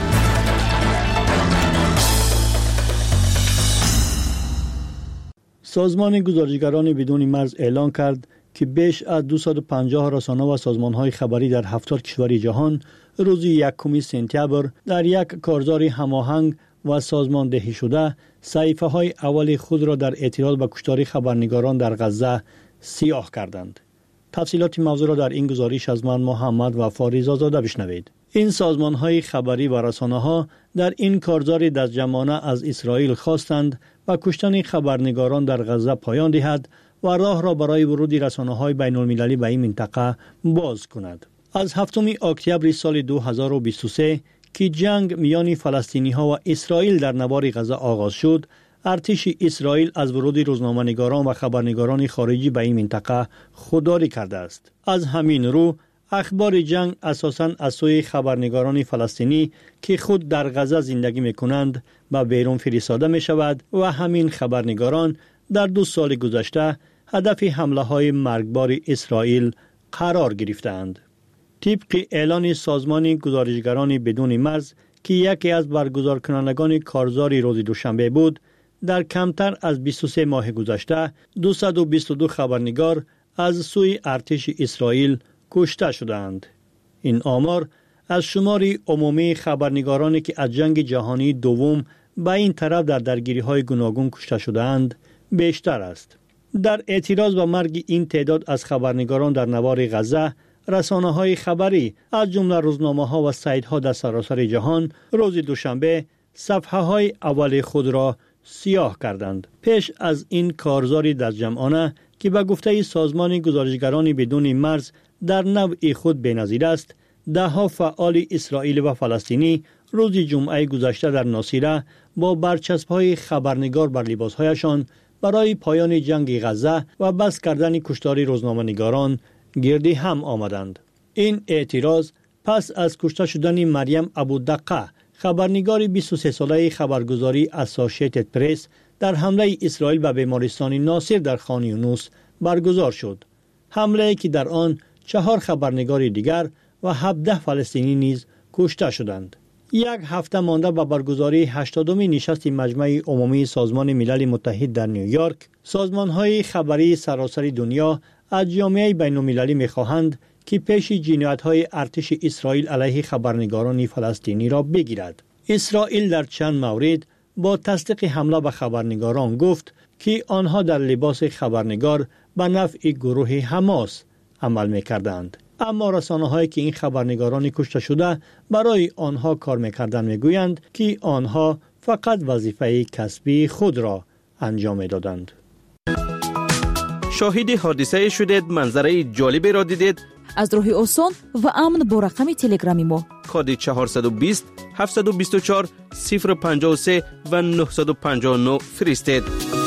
سازمان گزارشگران بدون مرز اعلان کرد که بیش از دویست و پنجاه رسانه و سازمان‌های خبری در هفتاد کشور جهان روز یکم سپتامبر در یک کارزار هماهنگ و سازماندهی شده صحیفه‌های اول خود را در اعتراض به کشتار خبرنگاران در غزه سیاه کردند. تفصیلات موضوع را در این گزارش از من محمد و فاریز آزاده بشنوید. این سازمان‌های خبری و رسانه‌ها در این کارزار دستجمعانه از اسرائیل خواستند و کشتن خبرنگاران در غزه پایان دهد و راه را برای ورود رسانه‌های بین‌المللی به این منطقه باز کند. از هفتم اکتبر سال دو هزار و بیست و سه که جنگ میان فلسطینی‌ها و اسرائیل در نوار غزه آغاز شد، ارتش اسرائیل از ورود روزنامه‌نگاران و خبرنگاران خارجی به این منطقه خودداری کرده است. از همین رو اخبار جنگ اساساً از سوی خبرنگاران فلسطینی که خود در غزه زندگی می‌کنند به بیرون فرستاده می‌شود و همین خبرنگاران در دو سال گذشته هدف حمله‌های مرگبار اسرائیل قرار گرفتند. طبق اعلان سازمان گزارشگران بدون مرز که یکی از برگزار کنندگان کارزار روز دوشنبه بود، در کمتر از بیست و سه ماه گذشته دویست و بیست و دو خبرنگار از سوی ارتش اسرائیل کشته شدند. این آمار از شمار عمومی خبرنگارانی که از جنگ جهانی دوم به این طرف در درگیری‌های گوناگون کشته شدند بیشتر است. در اعتراض به مرگ این تعداد از خبرنگاران در نوار غزه، رسانه‌های خبری از جمله روزنامه‌ها و سایت‌ها در سراسر جهان روز دوشنبه صفحه‌های اول خود را سیاه کردند. پیش از این کارزار دستجمعانه که به گفته سازمان گزارشگران بدون مرز در نوع خود بی‌نظیر است، ده‌ها فعال اسرائیل و فلسطینی روز جمعه گذشته در ناصیره با برچسب‌های خبرنگار بر لباس‌هایشان برای پایان جنگ غزه و بس کردن کشتار روزنامه‌نگاران گردی هم آمدند. این اعتراض پس از کشته شدن مریم ابودقه، خبرنگار بیست و سه ساله خبرگزاری اسوسییتد پرس، در حمله اسرائیل به بیمارستان ناصر در خان یونس برگزار شد. حمله که در آن چهار خبرنگار دیگر و هفده فلسطینی نیز کشته شدند. یک هفته مانده به برگزاری هشتادمین نشست مجمع عمومی سازمان ملل متحد در نیویورک، سازمان‌های خبری سراسر دنیا از جامعه بین‌المللی می‌خواهند که پیش جنایت‌های ارتش اسرائیل علیه خبرنگاران فلسطینی را بگیرد. اسرائیل در چند مورد با تصدیق حمله به خبرنگاران گفت که آنها در لباس خبرنگار به نفع گروه حماس عمل می‌کردند. اما رسانه‌هایی که این خبرنگاران کشته شده برای آنها کار می‌کردند می‌گویند که آنها فقط وظیفه کسبی خود را انجام می‌دادند. شاهد حادثه شدید، منظره جالبی را دیدید؟ از راه آسان و امن با رقم تلگرامی ما کد چهارصد و بیست هفتصد و بیست و چهار صفر پنجاه و سه و نهصد و پنجاه و نه فرستید.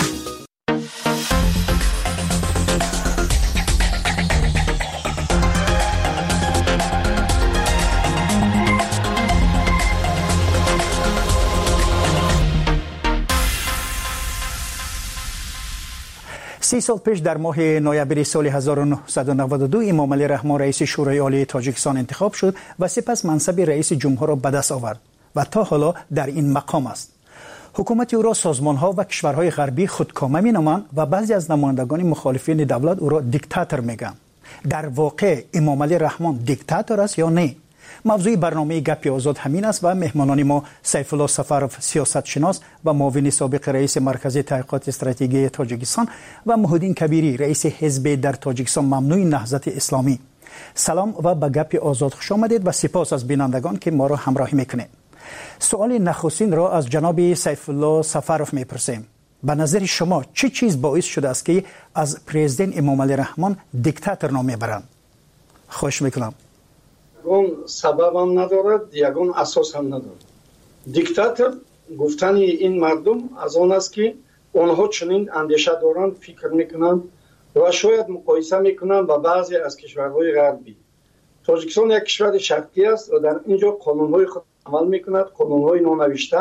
سی سال پیش در ماه نوامبر سال هزار و نهصد و نود و دو امام علی رحمان رئیس شورای عالی تاجیکستان انتخاب شد و سپس منصب رئیس جمهور را به دست آورد و تا حالا در این مقام است. حکومت او را سازمان‌ها و کشورهای غربی خودکامه می‌نامند و بعضی از نمایندگان مخالفین دولت او را دیکتاتور می‌گویند. در واقع امام علی رحمان دیکتاتور است یا نه؟ موضوع برنامه گپ آزاد همین است و مهمانان ما سیف الله سفرов سیاست شناس و معاون سابق رئیس مرکز تحقیقات استراتژی تاجیکستان و محمدین کبیری رئیس حزب در تاجیکستان ممنوع نهضت اسلامی. سلام و به گپ آزاد خوش آمدید و سپاس از بینندگان که ما را همراهی میکنید. سوال نخستین را از جناب سیف الله سفرов میپرسیم. به نظر شما چه چیز باعث شده است که از پرزیدنت امام علی رحمان دیکتاتور نام میبرند؟ خوش میکنم. یگان سبب هم ندارد، یگان اساس هم ندارد. دیکتاتور گفتن این مردم از آن است که آنها چنین اندیشه دارند، فکر میکنند و شاید مقایسه میکنند با بعضی از کشورهای غربی. تاجیکستان یک کشور شرقی است و در اینجا قانون‌های خود عمل می‌کند، قانون‌های نونوشته.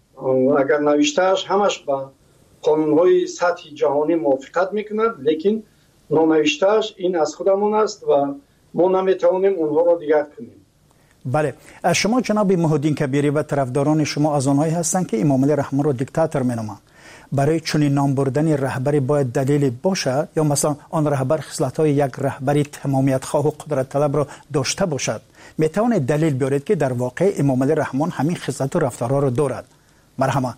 اگر نوشته‌اش همش با قانون‌های سطح جهانی موافقت می‌کند، لیکن نونوشته‌اش این از خودمون است و ما نمی‌توانیم اونها را دیگر کنیم. بله، شما جناب محی‌الدین کبیری و طرفداران شما از آنهایی هستند که امام علی رحمه را دیکتاتور می‌نامند. برای چنین نام بردن رهبری باید دلیلی باشه یا مثلا آن رهبر خصلت‌های یک رهبری تمامیت خواه و قدرت طلب را داشته باشد؟ میتوانید دلیل بیارید که در واقع امام علی رحمان همین خصلت و رفتارها را دارد؟ مرحبا.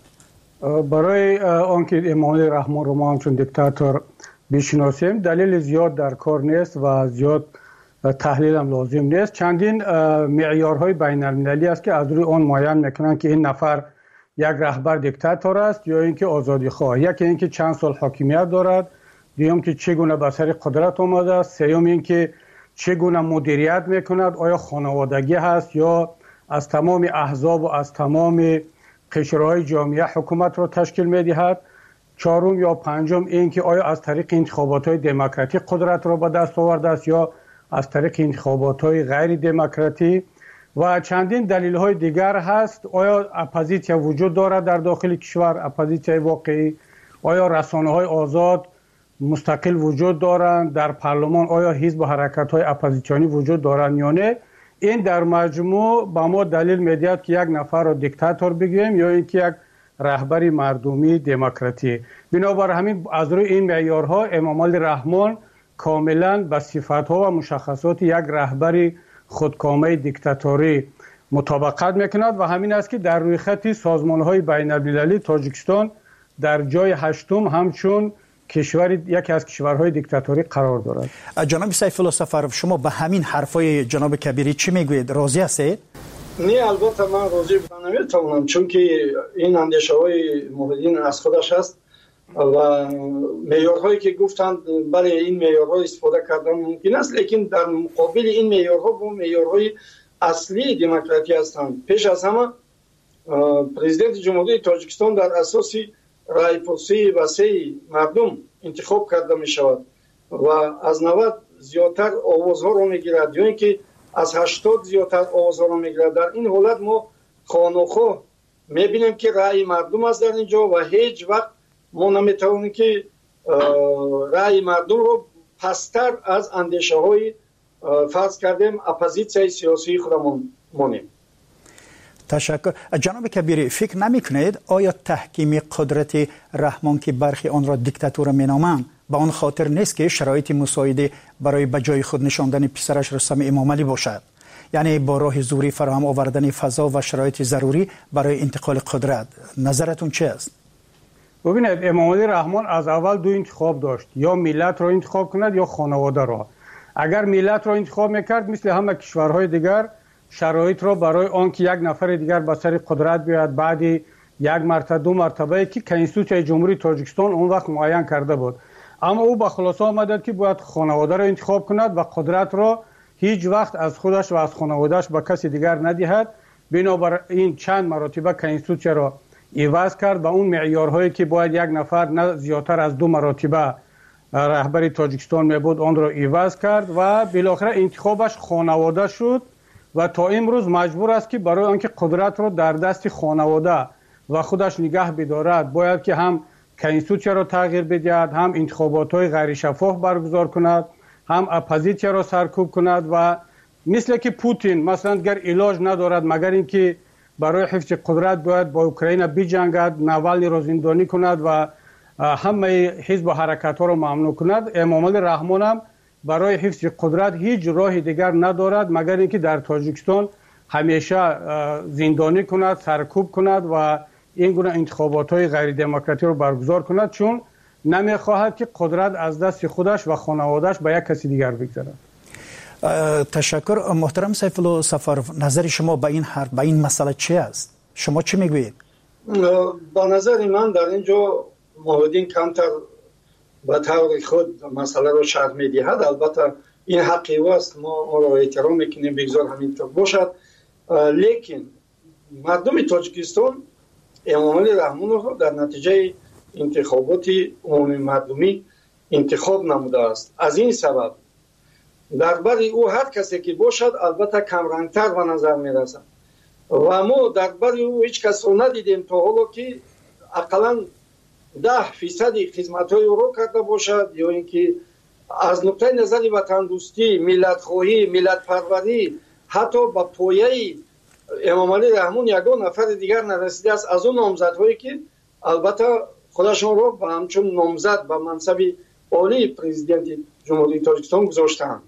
برای آنکه امام علی رحمان رو ما همچون دیکتاتور بشناسیم دلیل زیاد در کار نیست و زیاد تحلیل هم لازم نیست. چندین معیارهای بین المللی است که از روی آن معین میکنن که این نفر یک رهبر دیکتاتور است یا اینکه آزادی خواه. یکی اینکه چند سال حاکمیت دارد، دوم که چگونه به سر قدرت آمده است، سوم اینکه چگونه مدیریت میکند، آیا خانوادگی هست یا از تمام احزاب و از تمام قشرهای جامعه حکومت را تشکیل میدهد، چهارم یا پنجم اینکه آیا از طریق انتخابات‌های دموکراتیک قدرت را به دست آورده است یا از طریق انتخابات‌های غیر دموکراتی و چندین دلیل‌های دیگر هست. آیا اپوزیسیون وجود دارد در داخل کشور، اپوزیسیون واقعی؟ آیا رسانه‌های آزاد مستقل وجود دارند در پارلمان؟ آیا حزب و حرکت‌های اپوزیسیونی وجود دارند یا نه؟ این در مجموع با ما دلیل می‌دهد که یک نفر را دیکتاتور بگیم یا اینکه یک رهبری مردمی دموکراتی. بنابر همین از روی این معیارها امام علی رحمان کاملا به صفات‌ها و مشخصات یک رهبری خودکامه دیکتاتوری مطابقت میکند و همین است که در روی خط سازمان‌های بین‌المللی تاجیکستان در جای هشتم همچون کشور یکی از کشورهای دیکتاتوری قرار دارد. جناب سیف الله سفرов شما به همین حرفای جناب کبیری چی میگویید؟ راضی هستید؟ نه البته من راضی بودن نمیتونم، چون که این اندیشه های محیدین از خودش هست و معیارهایی که گفتند برای این معیارها استفاده کردن ممکن است، لیکن در مقابل این معیارها با معیارهای اصلی دموکراسی هستند. پیش از همه پرزیدنت جمهوری تاجیکستان در اساس رای پرسی وسیع مردم انتخاب کرده می شود و از نود زیادتر آوازها رو می گیرد یا اینکه از هشتاد زیادتر آوازها رو می گیرد. در این حالت ما خانوخواه می بینیم که رای مردم است در اینجا و هیچ وقت ما نمی توانیم که رای مردم رو پستر از اندیشه های فرض کردیم اپوزیسیون سیاسی خودمون مانیم. تشکر. جناب کبیری فکر نمی کنید آیا تحکیم قدرت رحمان که برخی آن را دیکتاتور می نامند به آن خاطر نیست که شرایط مساعده برای به جای خود نشاندن پسرش رستم امام علی باشد؟ یعنی با راه زوری فراهم آوردن فضا و شرایط ضروری برای انتقال قدرت. نظرتون چه است؟ ببینید امام علی رحمان از اول دو انتخاب داشت، یا ملت را انتخاب کند یا خانواده را. اگر ملت را انتخاب میکرد مثل همه کشورهای دیگر شرایط را برای آنکه یک نفر دیگر به سر قدرت بیاید بعد یک مرتبه دو مرتبه که کنستیتوسیون جمهوری تاجیکستان اون وقت معین کرده بود، اما او به خلاصه آمد که باید خانواده را انتخاب کند و قدرت را هیچ وقت از خودش و از خانوادهش به کسی دیگر ندهد. بنابراین چند مرتبه کنستیتوسیون را عوض کرد و اون معیارهایی که باید یک نفر نه زیادتر از دو مرتبه رهبری تاجیکستان می بود آن را عوض کرد و بالاخره انتخابش خانواده شد و تا امروز مجبور است که برای آنکه قدرت را در دست خانواده و خودش نگه بدارد باید که هم کنستیتوسیون را تغییر بدهد، هم انتخابات‌های غیر شفاف برگزار کند، هم اپوزیسیون را سرکوب کند و مثل که پوتین مثلا گر علاج ندارد مگر اینکه برای حفظ قدرت باید با اوکراین بجنگد، ناوالنی را زندانی کند و همه حزب و حرکت‌ها را ممنوع کند. امام علی رحمان هم برای حفظ قدرت هیچ راه دیگر ندارد مگر اینکه در تاجیکستان همیشه زندانی کند، سرکوب کند و این گونه انتخابات‌های غیر دموکراتیک رو برگزار کند، چون نمی‌خواهد که قدرت از دست خودش و خانواده‌اش به یک کسی دیگر بگذرد. تشکر. محترم سیف الله سفرov نظر شما به این حرف به این مسئله چی است؟ شما چی میگویید؟ با نظر من در اینجا محیدین کمتر به طور خود مسئله رو شرح میدهد. البته این حقی است، ما آن را احترام میکنیم، بگذار همینطور باشد، لیکن مردم تاجیکستان امام علی رحمان رو در نتیجه انتخابات عمومی مردمی انتخاب نموده است. از این سبب در بر او هر کسی که باشد البته کمرنگتر به نظر میرسد و ما در بر او هیچ کس رو ندیدیم تا حالا که اقلا ده فیصد خدمت های او رو کرده باشد یا اینکه از نقطه نظر وطن دوستی، ملت خواهی، ملت پروری حتی با پایه امام علی رحمون یگان نفر دیگر نرسیده است از اون نامزدهایی که البته خودشون رو به همچون نامزد به منصب عالی پرزیدنت جمهوری تاجیکستان گذاشتند.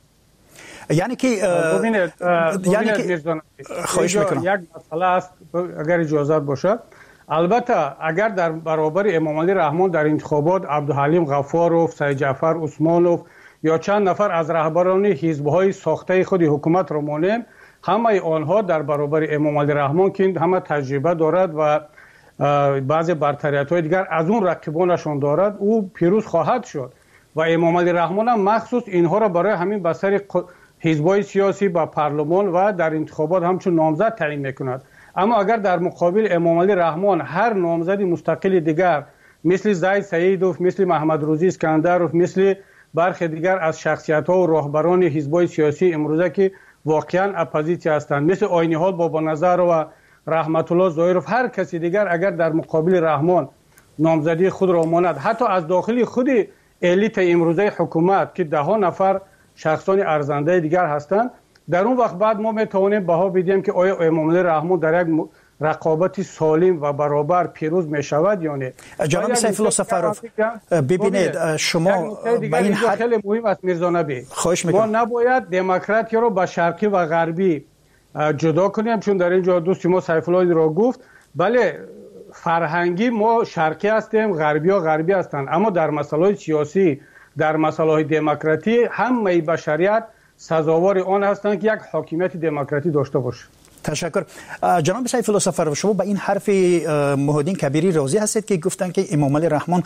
یعنی که ببینید یعنی که خواهش میکنم یک مسئله است اگر اجازت باشد. البته اگر در برابر امام علی رحمان در انتخابات عبدالحلیم غفاروف، سید جعفر عثمانوف یا چند نفر از رهبران حزب‌های ساخته خود حکومت را مانیم، همه آنها در برابر امام علی رحمان که همه تجربه دارد و بعضی برتریت‌های دیگر از اون رقیبانشان دارد، او پیروز خواهد شد و امام علی رحمان هم مخصوص اینها را برای همین بسر حزب‌های سیاسی با پارلمان و در انتخابات همچون نامزد تعیین می‌کند. اما اگر در مقابل امام علی رحمان هر نامزد مستقل دیگر مثل زید سیدوف، مثل محمد روزی اسکندروف، مثل برخی دیگر از شخصیت‌ها و راهبران حزب‌های سیاسی امروزه که واقعا اپوزیسیون هستند، مثل آینی حال بابا نظر و رحمت الله ظاهرов، هر کسی دیگر اگر در مقابل رحمان نامزدی خود را ماند، حتی از داخل خود الیت امروزه حکومت که ده ها نفر شخصان ارزنده دیگر هستند، در اون وقت بعد ما میتوانیم بها بدیم که آیا امام علی رحمان در یک رقابت سالم و برابر پیروز می شود یا نه. جناب سیف الله سفروف، ببینید شما به این حد خیلی مهم است میرزا نبی، ما نباید دموکراتی رو با شرقی و غربی جدا کنیم، چون در اینجا دوست ما سیف الله را گفت بله فرهنگی ما شرقی هستیم، غربی ها غربی هستند، اما در مسائل سیاسی، در مسائل دموکراتی همه بشریت سزاوار آن هستند که یک حاکمیت دموکراتی داشته باشه. تشکر. جناب سیف الله سفروف، شما با این حرف محمدین کبیری راضی هستید که گفتن که امام علی رحمان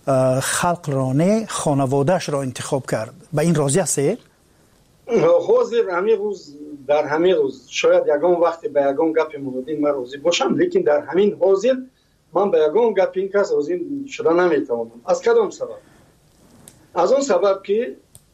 خلق رانه خانوادهش را انتخاب کرد؟ با این راضی هستید؟ حاضر همه روز در همه روز شاید یگان وقتی به یگان گپ محمدین من راضی باشم، لیکن در همین حاضر من به یگان گپ این کس راضی شدن نمیتوانم. از کدام سبب؟ از اون سبب که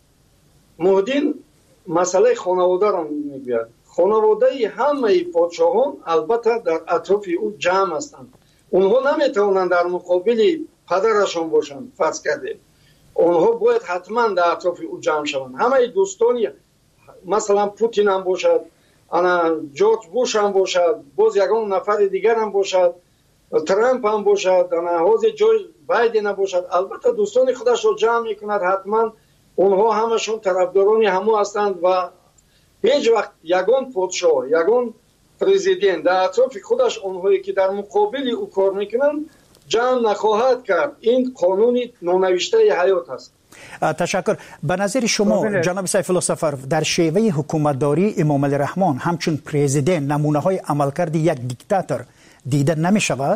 محمدین مسئله خانواده را میگوید. خانواده همه پادشاهان البته در اطراف او جمع هستند. اونها نمیتوانند در مقابل پدرشان باشند. فرض کرده اونها باید حتما در اطراف او جمع شوند. همه دوستانی مثلا پوتین هم باشد، انا جورج بوش هم باشد، باز یگان نفر دیگر هم باشد، ترامپ هم باشد، انا حاضر جای بایدن هم باشد، البته دوستان خودش رو جمع میکند. حتما اونها همشون طرفداران همو هستند و هیچ وقت یگان پادشاه، یگان پرزیدنت در اطراف خودش اونهایی که در مقابل او کار میکنند جمع نخواهد کرد. این قانون نونوشته حیات است. تشکر. به نظر شما جناب سیف الله سفروف در شیوه حکومتداری امام علی رحمان همچون پرزیدنت نمونه های عملکرد یک دیکتاتور دیده نمی شود؟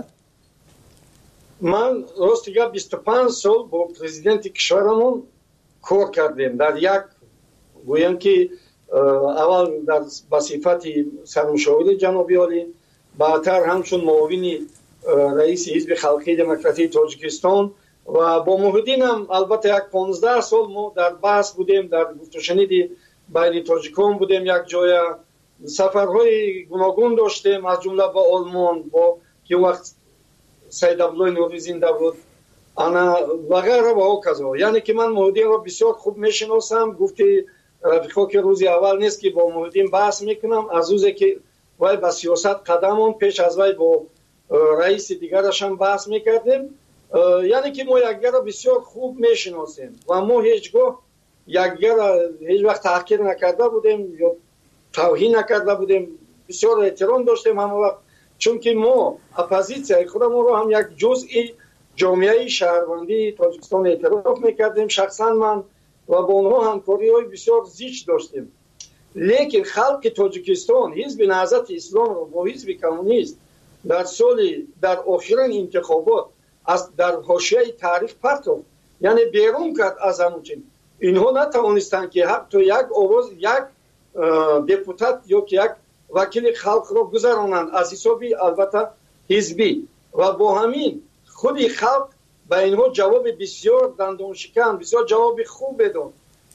من راست دیگه بیست و پنج سال با پرزیدنت کشورمون کار کردیم. در یک گویم که اول در بصفت سرمشاور جنابی عالی، بعدتر همچون معاون رئیس حزب خلقی دموکراتی تاجیکستان و با محمدین هم البته یک پانزده سال ما در بحث بودیم، در گفت و شنید بین تاجیکان بودیم، یک جای سفرهای گوناگون داشتیم از جمله با آلمان، با که وقت سید عبدالله نوری زنده بود، انا و غیره و هکذا. یعنی که من محمدین را بسیار خوب میشناسم. گفتی رفیقا که روزی اول نیست که با محمدین بحث میکنم، از روزی که وای با سیاست قدمون پیش از وای با رئیس دیگرش هم بحث میکردیم. یعنی که ما یکدیگر را بسیار خوب میشناسیم و ما هیچگاه یکدیگر را هیچ وقت تحقیر نکرده بودیم یا توهین نکرده بودیم، بسیار احترام داشتیم همه وقت، چون که ما اپوزیسیون خودمون رو هم یک جزئی جامعه شهروندی تاجیکستان اعتراف میکردیم. شخصا من و با اونها همکاری های بسیار زیچ داشتیم. لیکن خلق تاجیکستان حزب نهضت اسلام رو با حزب کمونیست در سال در آخرین انتخابات از در حاشیه تاریخ پرتاب، یعنی بیرون کرد از همون. اینها نتوانستند که حتی یک آواز یک دپوتات یا که یک وکیل خلق را گذرانند از حسابی البته حزبی، و با همین خودی خلق به اینها جواب بسیار دندان شکن، بسیار جواب خوب داد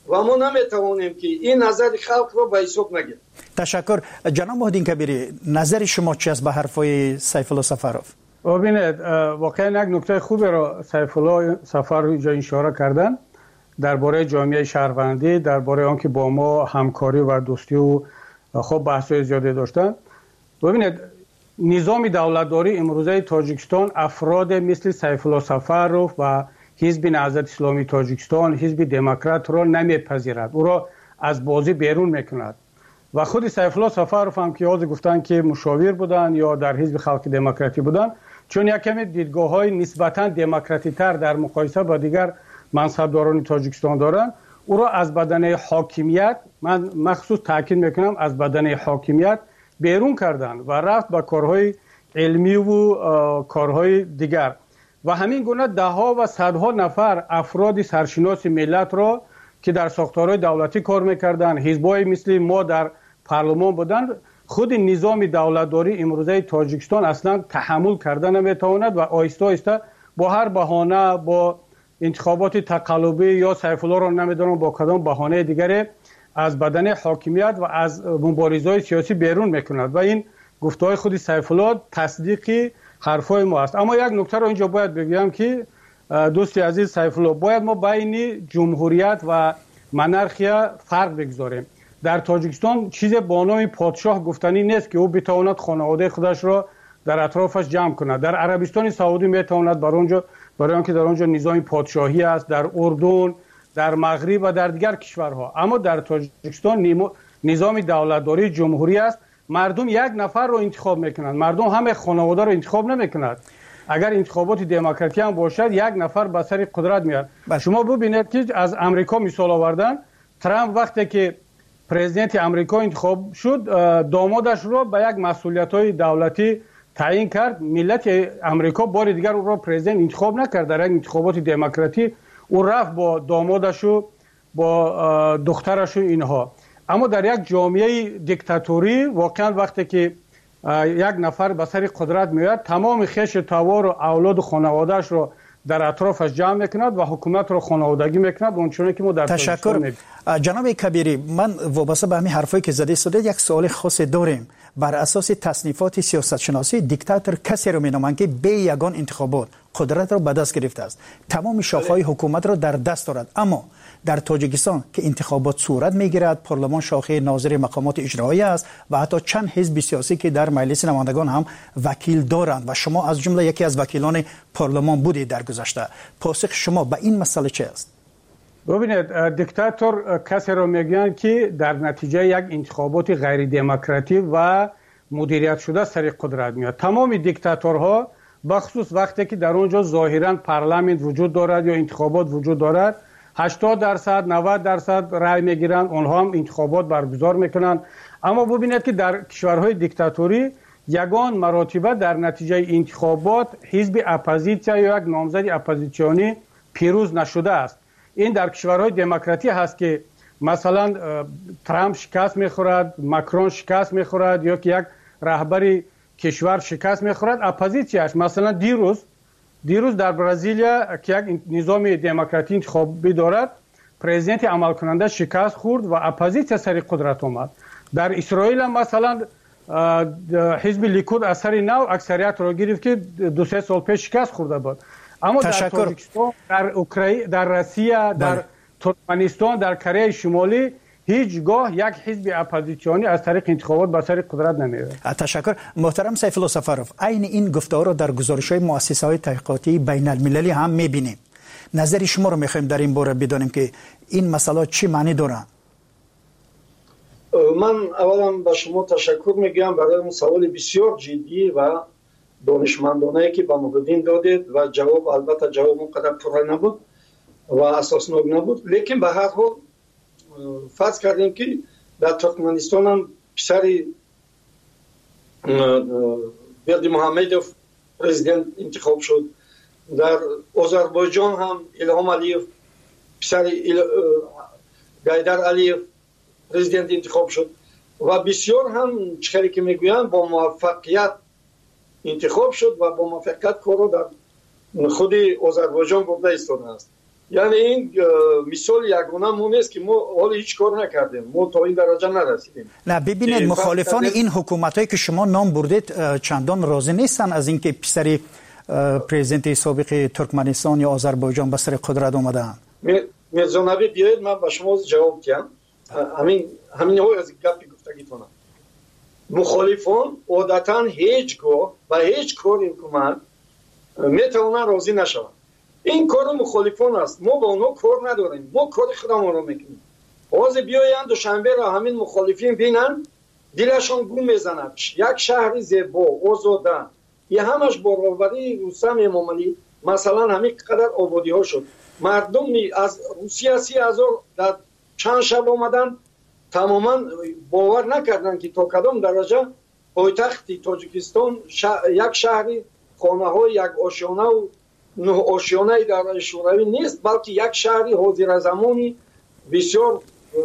و ما نمیتوانیم که این نظر خلق را به حساب نگیریم. تشکر. جناب مهدین کبیری، نظر شما چی است به حرفای سیف الله سفرов؟ ببینید واقعا یک نکته خوبی را سیف الله سفرov اینجا اشاره کردن درباره جامعه شهروندی، درباره آنکه با ما همکاری و دوستی و خب بحث‌های زیادی داشتن. ببینید نظام دولتداری امروزه تاجیکستان افراد مثل سیف الله سفرov و حزب نهضت اسلامی تاجیکستان، حزب دموکرات را نمیپذیرد، او را از بازی بیرون میکند. و خود سیف الله سفرov هم که یاد گفتن که مشاور بودن یا در حزب خلق دموکراتی بودن، چون یک کمی دیدگاه‌های نسبتاً دموکراتی‌تر در مقایسه با دیگر منصبداران تاجیکستان دارند، او را از بدنه حاکمیت، من مخصوص تاکید میکنم از بدنه حاکمیت بیرون کردن و رفت به کارهای علمی و کارهای دیگر. و همین گونه ده ها و صدها نفر افراد سرشناس ملت را که در ساختارهای دولتی کار میکردن، حزبای مثل ما در پارلمان بودند، خود نظام دولتداری امروزه تاجیکستان اصلا تحمل کردن نمیتواند و آهسته آهسته با هر بهانه، با انتخابات تقلبی یا سیف الله را نمیدونم با کدام بهانه دیگری از بدن حاکمیت و از مبارزه‌های سیاسی بیرون میکند و این گفته‌های خود سیف الله تصدیقی حرفای ما است. اما یک نکته رو اینجا باید بگم که دوستی عزیز سیف الله، باید ما بین جمهوریت و منارخیا فرق بگذاریم. در تاجیکستان چیز با نام پادشاه گفتنی نیست که او بتواند خانواده خودش را در اطرافش جمع کند. در عربستان سعودی میتواند برای اونجا برای آنکه در اونجا نظام پادشاهی است، در اردن، در مغرب و در دیگر کشورها. اما در تاجیکستان نظام دولتداری جمهوری است. مردم یک نفر رو انتخاب میکنند، مردم همه خانواده رو انتخاب نمیکنند. اگر انتخابات دموکراتی هم باشد یک نفر به سر قدرت میاد. شما ببینید که از امریکا مثال آوردن، ترامپ وقتی که پرزیدنت امریکا انتخاب شد، دامادش رو به یک مسئولیت‌های دولتی تعیین کرد. ملت امریکا بار دیگر او را پرزیدنت انتخاب نکرد. در یک انتخابات دموکراتی او رفت با دامادش و با دخترش و اینها. اما در یک جامعه دیکتاتوری واقعا وقتی که یک نفر به سر قدرت میاد، تمام خیش توار و اولاد و خانواده‌اش رو در اطرافش جمع میکند و حکومت رو خانوادگی میکند. اونچنانی که ما در تشکر. جناب کبیری، من وابسته به همین حرفایی که زده شده یک سوال خاص داریم. بر اساس تصنیفات سیاست شناسی دیکتاتور کسی رو مینامند که به یگان انتخابات قدرت را به دست گرفته است، تمام شاخه‌های حکومت را در دست دارد. اما در تاجیکستان که انتخابات صورت میگیرد، پارلمان شاخه ناظر مقامات اجرایی است و حتی چند حزب سیاسی که در مجلس نمایندگان هم وکیل دارند و شما از جمله یکی از وکیلان پارلمان بودید در گذشته. پاسخ شما به این مسئله چه است؟ ببینید، دیکتاتور کسی را میگن که در نتیجه یک انتخابات غیر دموکراتی و مدیریت شده سر قدرت میاد. تمام دیکتاتورها بخصوص وقتی که در اونجا ظاهرا پارلمان وجود دارد یا انتخابات وجود دارد، هشتاد درصد نود درصد رای میگیرن، اونها هم انتخابات برگزار میکنن. اما ببینید که در کشورهای دیکتاتوری یگان مراتبه در نتیجه انتخابات حزب اپوزیسیا یا یک نامزد اپوزیسیونی پیروز نشده است. این در کشورهای دموکراتی هست که مثلا ترامپ شکست میخورد، ماکرون شکست میخورد یا که یک رهبری کشور شکست میخورد، اپوزیسیاش مثلا دیروز دیروز در برزیلیا که یک نظام دموکراتی انتخابی دارد، پرزیدنت عمل کننده شکست خورد و اپوزیسیا سر قدرت آمد. در اسرائیل هم مثلا حزب لیکود اثر نو اکثریت را گرفت که دو سه سال پیش شکست خورده بود. اما تشکر. در تاجیکستان، در اوکراین، در روسیه، در ترکمنستان، در کره شمالی هیچگاه یک حزب اپوزیسیونی از طریق انتخابات به سر قدرت نمیره. تشکر. محترم سیف الله سفرov، عین این گفته‌ها را در گزارش‌های مؤسسه‌های تحقیقاتی بین المللی هم می‌بینیم. نظر شما رو می‌خوایم در این باره بدانیم که این مسئله چی معنی دارند. من اولا به شما تشکر میگم برای اون سوال بسیار جدی و دانشمندانه که به ما دادید و جواب البته جواب اونقدر پره نبود و اساسناک نبود، لیکن به هر حال فرض کردیم که در ترکمنستان هم پسر برد محمدوف پرزیدنت انتخاب شد، در آذربایجان هم الهام علیف پسر گایدر علیف پرزیدنت انتخاب شد و بسیار هم چخری که میگویند با موفقیت انتخاب شد و با موفقیت کارو در خود آذربایجان برده ایستاده است. یعنی این مثال یگانه مون است که ما حالا هیچ کار نکردیم، ما تا این درجه نرسیدیم. نه ببینید مخالفان این حکومتایی که شما نام بردید چندان راضی نیستن از اینکه پسر پرزیدنت سابق ترکمنستان یا آذربایجان به سر قدرت اومدن. میرزا نبی بیاید من به شما جواب بدم. همین همین های از گپی گفتگیتونم. مخالفان عادتا هیچگاه و هیچ کار حکومت میتونن راضی نشون. این کار مخالفان است. ما با اونها کار نداریم. ما کار خودمون رو میکنیم. باز بیایند دوشنبه را همین مخالفین بینن دلشون گم میزنند. یک شهر زیبا آزاده یه همش برابری رستم امامعلی مثلا همین قدر آبادی ها شد. مردم از روسیه سی هزار در چند شب آمدن تماما باور نکردن که تا کدام درجه پایتخت تاجیکستان یک شهری خانه های یک آشیانه و نه آشیانه در شوروی نیست بلکه یک شهری حاضر زمانی بسیار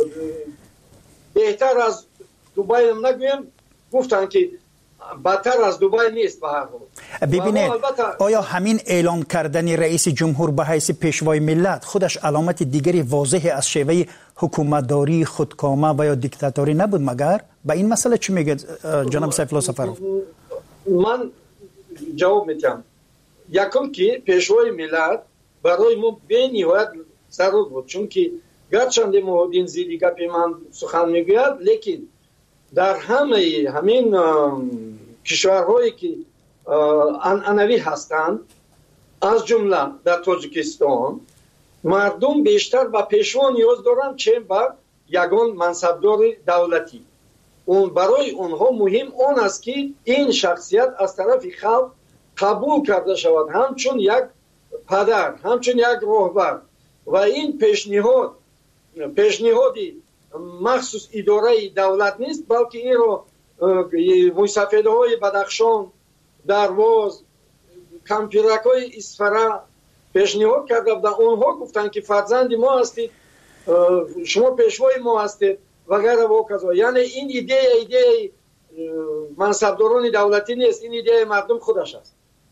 بهتر از دبی هم نگویم گفتن که بدتر از دبی نیست به هر حال. ببینید آیا همین اعلام کردن رئیس جمهور به حیث پیشوای ملت خودش علامت دیگری واضح از شیوه حکومتداری خودکامه و یا دیکتاتوری نبود مگر؟ به این مسئله چی میگه جناب سیف الله سفرو؟ من جواب میدم. یکم که پیشوای ملت برای ما به نهایت ضرور بود چون که گرچند مهدین زیدی گپی من سخن میگوید لیکن در همه همین کشورهایی که عنعنوی هستند از جمله در تاجیکستان مردم بیشتر به پیشوا نیاز دارند چه به یگان منصبدار دولتی. اون برای اونها مهم آن است که این شخصیت از طرف خلق قبول کرده شود همچون یک پدر همچون یک راهبر و این پیشنهاد پیشنهادی مخصوص اداره دولت نیست بلکه این رو موسفیده های بدخشان درواز کمپیرک های اسفره پیشنهاد کرده و اونها گفتن که فرزند ما هستید شما پیشوای ما هستید و غیره و کذا. یعنی این ایده ایده منصبداران دولتی نیست این ایده مردم خودش است.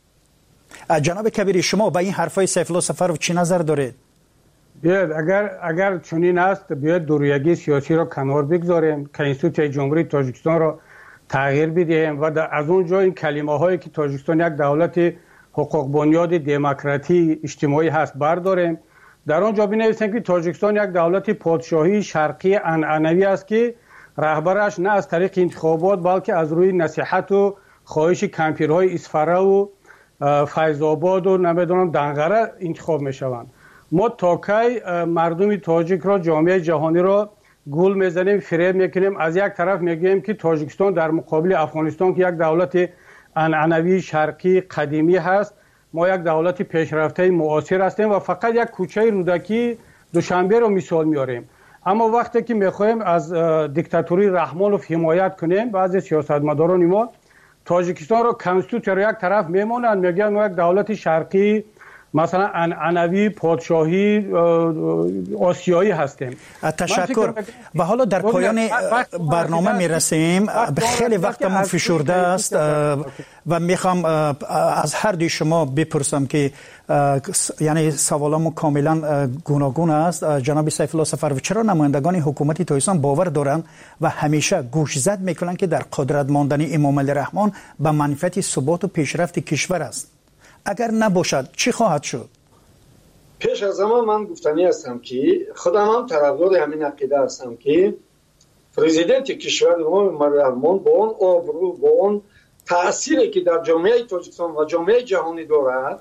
جناب کبیری شما با این حرفای سیف الله سفرو چی نظر دارید؟ بیاید اگر اگر چنین است بیاید دوریگی سیاسی را کنار بگذاریم کنستیتوسیون جمهوری تاجیکستان را تغییر بدهیم و از اونجا این کلمه هایی که تاجیکستان یک دولت حقوق بنیاد دموکراتی اجتماعی هست برداریم در آنجا بنویسیم که تاجیکستان یک دولت پادشاهی شرقی عنعنوی است که رهبرش نه از طریق انتخابات بلکه از روی نصیحت و خواهش کمپیرهای اسفره و فیض آباد و نمیدونم دنقره انتخاب میشوند. ما تا کی مردم تاجیک را جامعه جهانی را گول میزنیم فریب میکنیم از یک طرف میگیم که تاجیکستان در مقابل افغانستان که یک دولت عنعنوی شرقی قدیمی هست ما یک دولت پیشرفته معاصر هستیم و فقط یک کوچه رودکی دوشنبه رو مثال میاریم. اما وقتی که میخوایم از دیکتاتوری رحمانوف حمایت کنیم بعضی سیاستمداران ما تاجیکستان رو کنستیتوسیون رو یک طرف میمونن میگن ما یک دولت شرقی مثلا عنعنوی پادشاهی آسیایی هستیم. تشکر. و حالا در پایان برنامه میرسیم. خیلی وقتمون فشرده است و میخوام از هر دوی شما بپرسم که یعنی سوالامو کاملا گوناگون است. جناب سیف الله سفرو چرا نمایندگان حکومت تاجیکستان باور دارند و همیشه گوش زد میکنن که در قدرت ماندن امامعلی رحمان به منفعت ثبات و پیشرفت کشور است؟ اگر نباشد چی خواهد شد؟ پیش از همه من گفتنی هستم که خودم هم طرفدار همین عقیده هستم که پرزیدنت کشور ما رحمان با اون آبرو با اون تأثیری که در جامعه تاجیکستان و جامعه جهانی دارد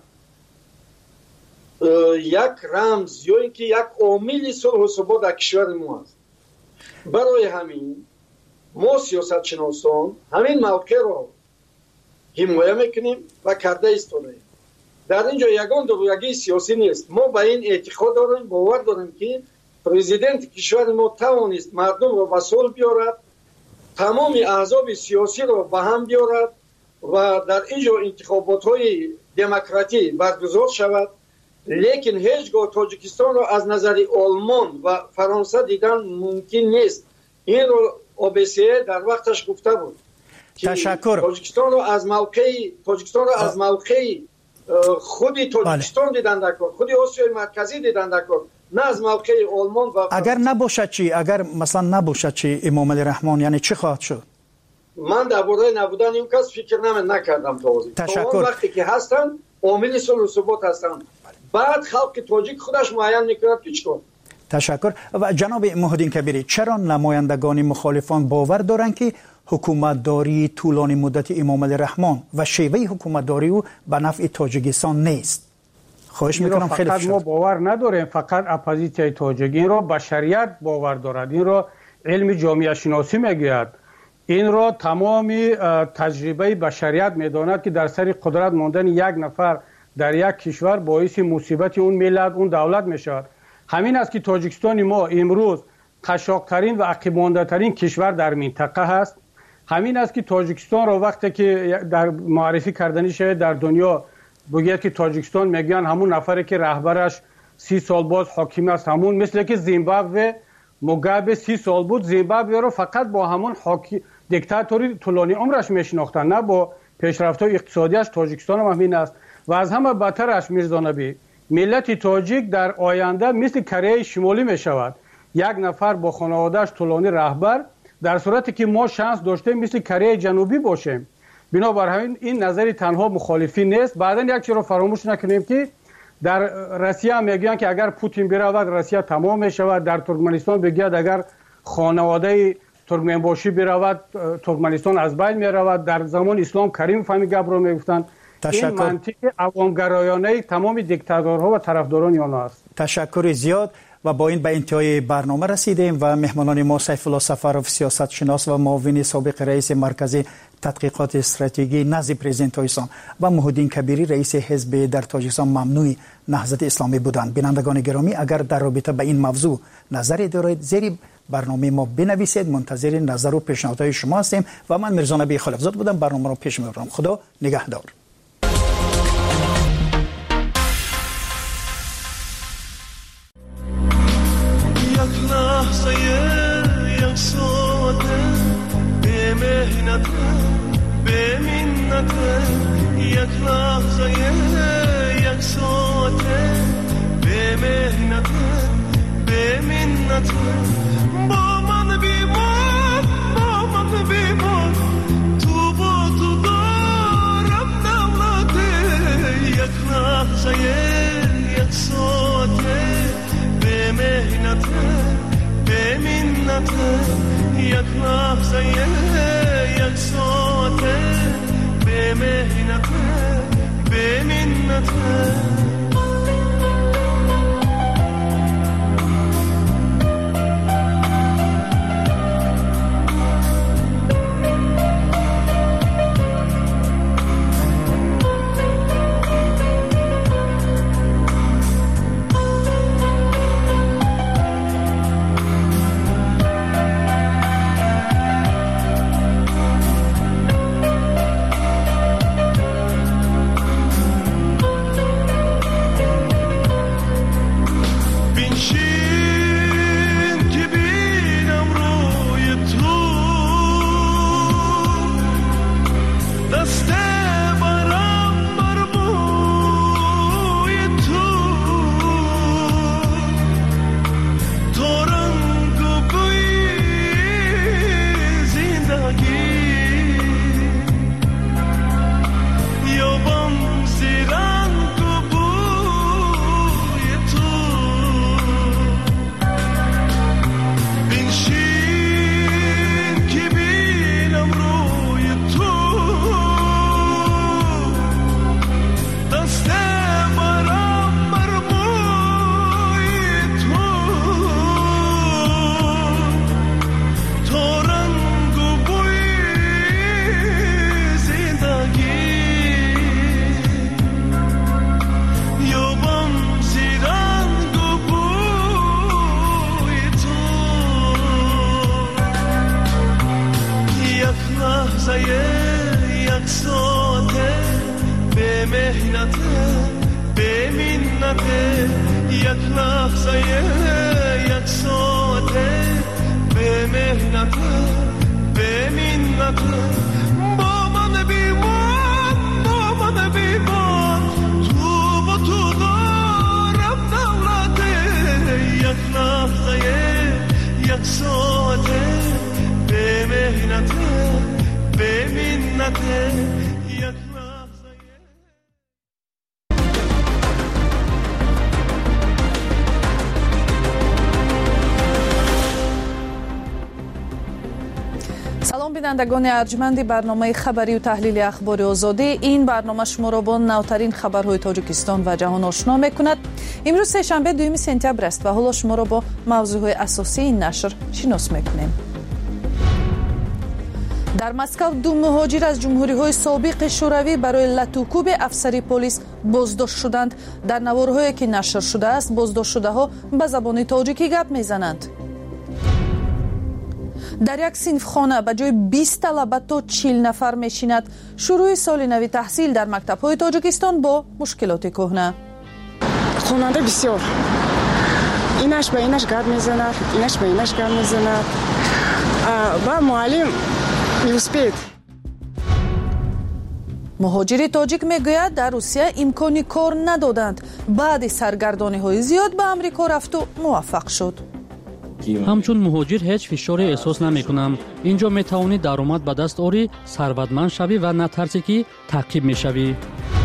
یک رمز یا اینکه یک عامل صلح و ثبات در کشور ما است. برای همین ما سیاست شناسان همین موقع را حمایه میکنیم و کرده ایستادیم. در اینجا یگان دوریگی سیاسی نیست. ما به این اعتقاد داریم باور داریم که پرزیدنت کشور ما توانست مردم را به صلح بیارد تمام احزاب سیاسی را به هم بیارد و در اینجا انتخابات های دموکراتی برگزار شود لیکن هیچگاه تاجیکستان را از نظر آلمان و فرانسه دیدن ممکن نیست. این رو اوبسیه در وقتش گفته بود. تشکر. تاجیکستان را از موقعی تاجیکستان را از موقعی خودی تاجیکستان دیدن دکار، خودی آسیای مرکزی دیدن دکار، نه از موقع آلمان. و اگر نباشد چی؟ اگر مثلا نباشد چی امام علی رحمان، یعنی چی خواهد شد؟ من درباره نبودن این کس فکر نمی نکردم تا حاضر. تشکر. وقتی که هستن عامل صلح و ثبات هستن، بعد خلق تاجیک خودش معین میکند که چیکار. تشکر. و جناب محیدین کبیری، چرا نمایندگان مخالفان باور دارند که حکومتداری طولانی مدت امام علی رحمان و شیوه حکومتداری او به نفع تاجیکستان نیست؟ خواهش میکنم خیلی فقط ما باور نداریم، فقط اپوزیسیون تاجیک این رو به شریعت باور دارد، این رو علم جامعه شناسی میگوید، این رو تمامی تجربه بشریت میداند که در سر قدرت ماندن یک نفر در یک کشور باعث مصیبت اون ملت اون دولت میشود. همین است که تاجیکستان ما امروز قشاق‌ترین و عقب مانده‌ترین کشور در منطقه هست. همین است که تاجیکستان رو وقتی که در معرفی کردنی شده در دنیا بگید که تاجیکستان میگن همون نفری که رهبرش سی سال باز حاکم است، همون مثل که زیمبابوه موگابه سی سال بود، زیمبابوه رو فقط با همون حاکی دیکتاتوری طولانی عمرش میشناختن، نه با پیشرفت‌های اقتصادیش. تاجیکستان هم همین است و از همه بدترش میرزا نبی، ملت تاجیک در آینده مثل کره شمالی میشود، یک نفر با خانواده‌اش طولانی رهبر، در صورتی که ما شانس داشتیم مثل کره جنوبی باشیم. بنابراین این نظری تنها مخالفی نیست. بعداً یک چیز رو فراموش نکنیم که در روسیه میگن که اگر پوتین برود روسیه تمام میشود، در ترکمنستان بگید اگر خانواده ترکمنباشی برود ترکمنستان از بین میرود. در زمان اسلام کریم فهمی گپ رو میگفتن. این منطق عوامگرایانه تمام دیکتاتورها و طرفداران آنها است. تشکر زیاد. و با این به انتهای برنامه رسیدیم و مهمانان ما سیف الله سفرов سیاست شناس و معاون سابق رئیس مرکز تحقیقات استراتژی نزد پرزیدنت تاجیکستان و محیدین کبیری رئیس حزب در تاجیکستان ممنوع نهضت اسلامی بودند. بینندگان گرامی، اگر در رابطه به این موضوع نظری دارید زیر برنامه ما بنویسید، منتظر نظر و پیشنهادهای شما هستیم. و من میرزا نبی خلیفزاده بودم، برنامه رو پیش میبرم. خدا نگهدار. یک ساعته به مهنت به منت، یک لحظه یک ساعته به مهنت به منت، با من بیمان با من بیمان، تو با تو دارم دولته، یک لحظه یک ساعته به مهنت به منت، یک لحظه یک ساعته به مهنت به منت. یک ساعته به مهنت به منت، یک لحظه یک ساعته به مهنت به منت، با من بیمان با من بیمان، شنوندگان ارجمند برنامه خبری و تحلیل اخبار آزادی، این برنامه شما را با نوترین خبرهای تاجیکستان و جهان آشنا میکند. امروز سه شنبه دوم سپتامبر است و حالا شما را با موضوعهای اساسی این نشر شناس میکنیم. در مسکو دو مهاجر از جمهوری‌های سابق شوروی برای لطوکوب افسری پلیس بازداشت شدند. در نوارهایی که نشر شده است، بازداشت شده‌ها به زبان تاجیکی گپ میزنند. در یک صنف خانه به جای بیست طلبه تا چهل نفر میشیند. شروع سال نو تحصیل در مکتب‌های تاجیکستان با مشکلات کهنه. خواننده بسیار اینش به اینش گپ میزند، اینش به اینش گپ میزند و معلم میوسپید. مهاجر تاجیک میگوید در روسیه امکانی کار ندادند. بعد سرگردانی‌های زیاد به آمریکا رفت و موفق شد. همچون مهاجر هیچ فشاری احساس نمیکنم. اینجا میتوانی درآمد به دست آوری، ثروتمند شوی و نترسی که تعقیب میشوی.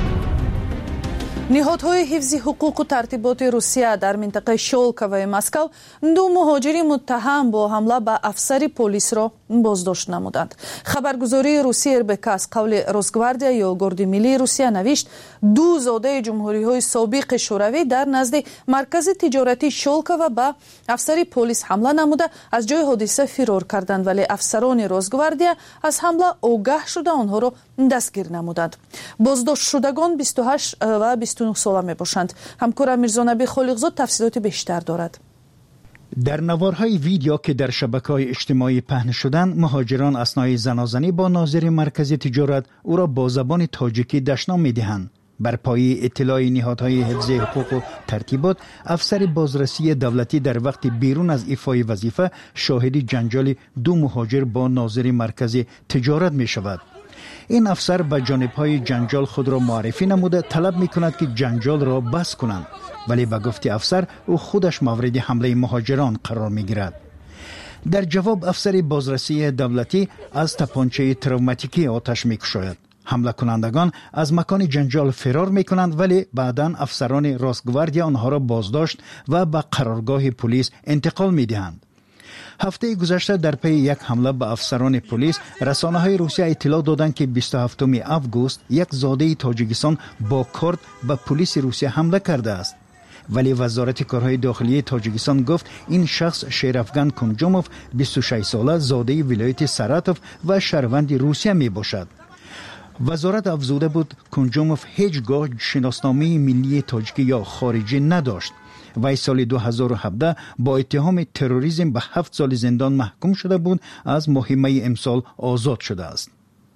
نهادهای حفظ حقوق و ترتیبات روسیه در منطقه شولکا و مسکو دو مهاجر متهم با حمله به افسر پلیس را بازداشت نمودند. خبرگزاری روسیه اربکا از قول روسگواردیا یا گارد ملی روسیه نوشت دو زاده جمهوری‌های سابق شوروی در نزد مرکز تجارتی شولکا و به افسر پلیس حمله نموده از جای حادثه فرار کردند، ولی افسران روسگواردیا از حمله آگاه شده آنها را دستگیر نمودند. بازداشت شدگان بیست و هشت و بیست و نه ساله می باشند. همکارم میرزانبی خالقزاد تفصیلات بیشتر دارد. در نوارهای ویدیو که در شبکه‌های اجتماعی پهن شدند، مهاجران اثنای زنازنی با ناظر مرکز تجارت او را با زبان تاجیکی دشنام می‌دهند. بر پایه اطلاع نهادهای حفظ حقوق و ترتیبات، افسر بازرسی دولتی در وقت بیرون از ایفای وظیفه شاهد جنجال دو مهاجر با ناظر مرکز تجارت می شود. این افسر به جانب‌های جنجال خود را معرفی نموده طلب می‌کند که جنجال را بس کنند، ولی به گفت افسر او خودش مورد حمله مهاجران قرار می‌گیرد. در جواب افسر بازرسی دولتی از تپانچه تروماتیکی آتش می‌کشاید. حمله کنندگان از مکان جنجال فرار می‌کنند، ولی بعداً افسران روسگواردیا آنها را بازداشت و به قرارگاه پلیس انتقال می‌دهند. هفته گذشته در پی یک حمله به افسران پلیس، رسانه‌های روسیه اطلاع دادند که بیست و هفتم آگوست یک زاده تاجیکستان با کارد به پلیس روسیه حمله کرده است. ولی وزارت کارهای داخلی تاجیکستان گفت این شخص شیرافگان کنجوموف بیست و شش ساله زاده ولایت ساراتوف و شهروند روسیه می باشد. وزارت افزوده بود کنجوموف هیچگاه شناسنامه ملی تاجیکی یا خارجی نداشت. وی سال دو هزار و هفده با اتهام تروریسم به هفت سال زندان محکوم شده بود، از مهمه امسال آزاد شده است.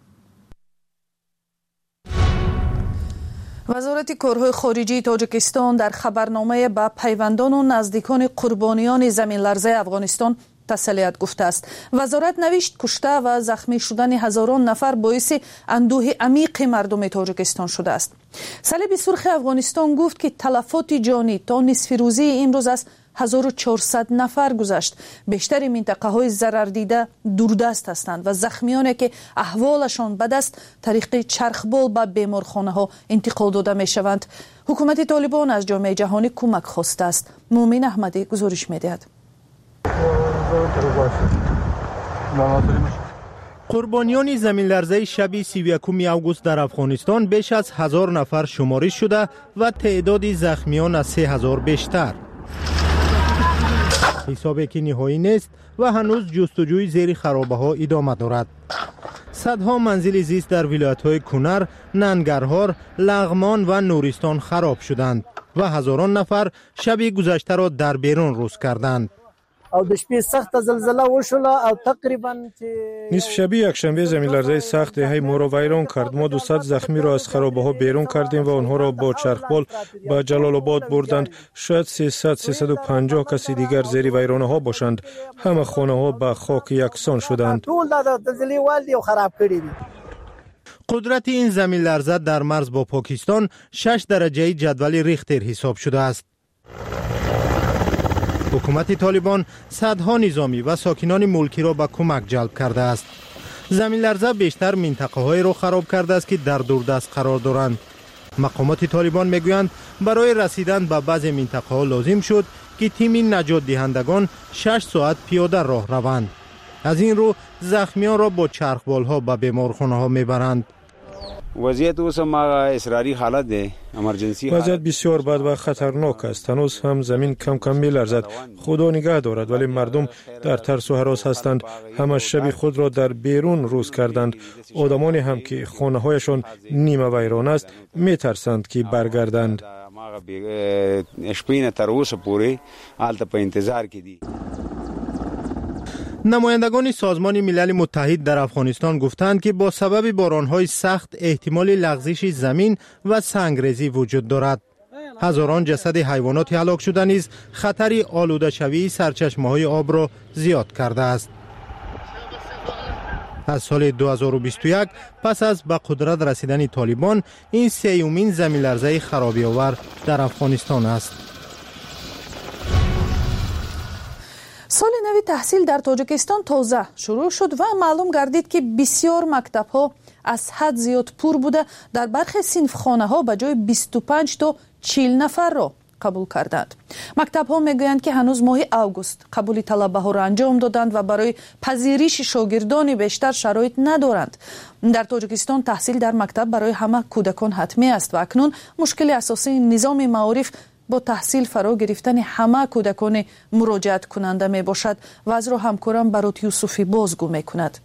وزارت کارهای خارجی تاجیکستان در خبرنامه به پیوندان و نزدیکان قربانیان زمین لرزه افغانستان تسلیت گفته است. وزارت نوشت کشته و زخمی شدن هزاران نفر باعث اندوه عمیق مردم تاجیکستان شده است. صلیب سرخ افغانستان گفت که تلفات جانی تا نصف روزی امروز از هزار و چهارصد نفر گذشت. بیشتر منطقه های ضرر دیده دوردست هستند و زخمیانی که احوالشان بد است طریق چرخبال به بیمارخانه ها انتقال داده می شوند. حکومت طالبان از جامعه جهانی کمک خواسته است. مومن احمدی گزارش می دهد. قربانیان زمین لرزه شب سی و یکم اوگوست در افغانستان بیش از هزار نفر شمارش شده و تعداد زخمیان از سه هزار بیشتر. حسابی که نهایی نیست و هنوز جستجوی زیر خرابه ها ادامه دارد. صدها منزل زیست در ولایت های کنر، ننگرهار، لغمان و نورستان خراب شدند و هزاران نفر شب گذشته را در بیرون روز کردند. او د شپې سخت زلزله وشوله او تقریبا نصف شبی یکشنبه زمین لرزه سخت دهه ما را ویران کرد. ما دویست زخمی را از خرابه ها بیرون کردیم و آنها را با چرخبال به جلال آباد بردند. شاید سیصد سیصد و پنجاه کسی دیگر زیر ویرانه ها باشند. همه خانه ها به خاک یکسان شدند. قدرت این زمین لرزه در مرز با پاکستان شش درجه جدول ریختر حساب شده است. حکومت طالبان صدها نظامی و ساکنان ملکی را به کمک جلب کرده است. زمین لرزه بیشتر منطقه های را خراب کرده است که در دوردست قرار دارند. مقامات طالبان میگویند برای رسیدن به بعضی منطقه ها لازم شد که تیم نجات دهندگان شش ساعت پیاده راه روند. از این رو زخمیان را با چرخبال‌ها به بیمارخانه ها میبرند. وضعیت اوسم اصراری حالت ده امرجنسی وضعیت بسیار بد و خطرناک است. هنوز هم زمین کم کم می‌لرزد. خدا نگاه دارد، ولی مردم در ترس و هراس هستند. همه شب خود را در بیرون روز کردند. آدمانی هم که خانه‌هایشان نیمه ویران است می‌ترسند که برگردند. شپینه تر اوسه پوری حالت په انتظار کې دي. نمایندگان سازمان ملل متحد در افغانستان گفتند که با سبب بارانهای سخت احتمال لغزش زمین و سنگریزی وجود دارد. هزاران جسد حیوانات هلاک شده نیز خطر آلوده شوی سرچشمه‌های آب را زیاد کرده است. از سال دو هزار و بیست و یک پس از به قدرت رسیدن طالبان این سیومین زمین‌لرزه خرابی آور در افغانستان است. سال نوی تحصیل در تاجیکستان تازه شروع شد و معلوم گردید که بسیار مکتب‌ها از حد زیاد پر بوده. در برخی صنفخانه‌ها به جای بیست و پنج تا چهل نفر را قبول کردند. مکتب‌ها میگویند که هنوز ماه اوگوست قبول طلبه‌ها را انجام دادند و برای پذیرش شاگردان بیشتر شرایط ندارند. در تاجیکستان تحصیل در مکتب برای همه کودکان حتمی است و اکنون مشکل اساسی نظام معارف با تحصیل فرا گرفتن همه کودکان مراجعت کننده می باشد و از را همکارم برات یوسفی بازگو می کند.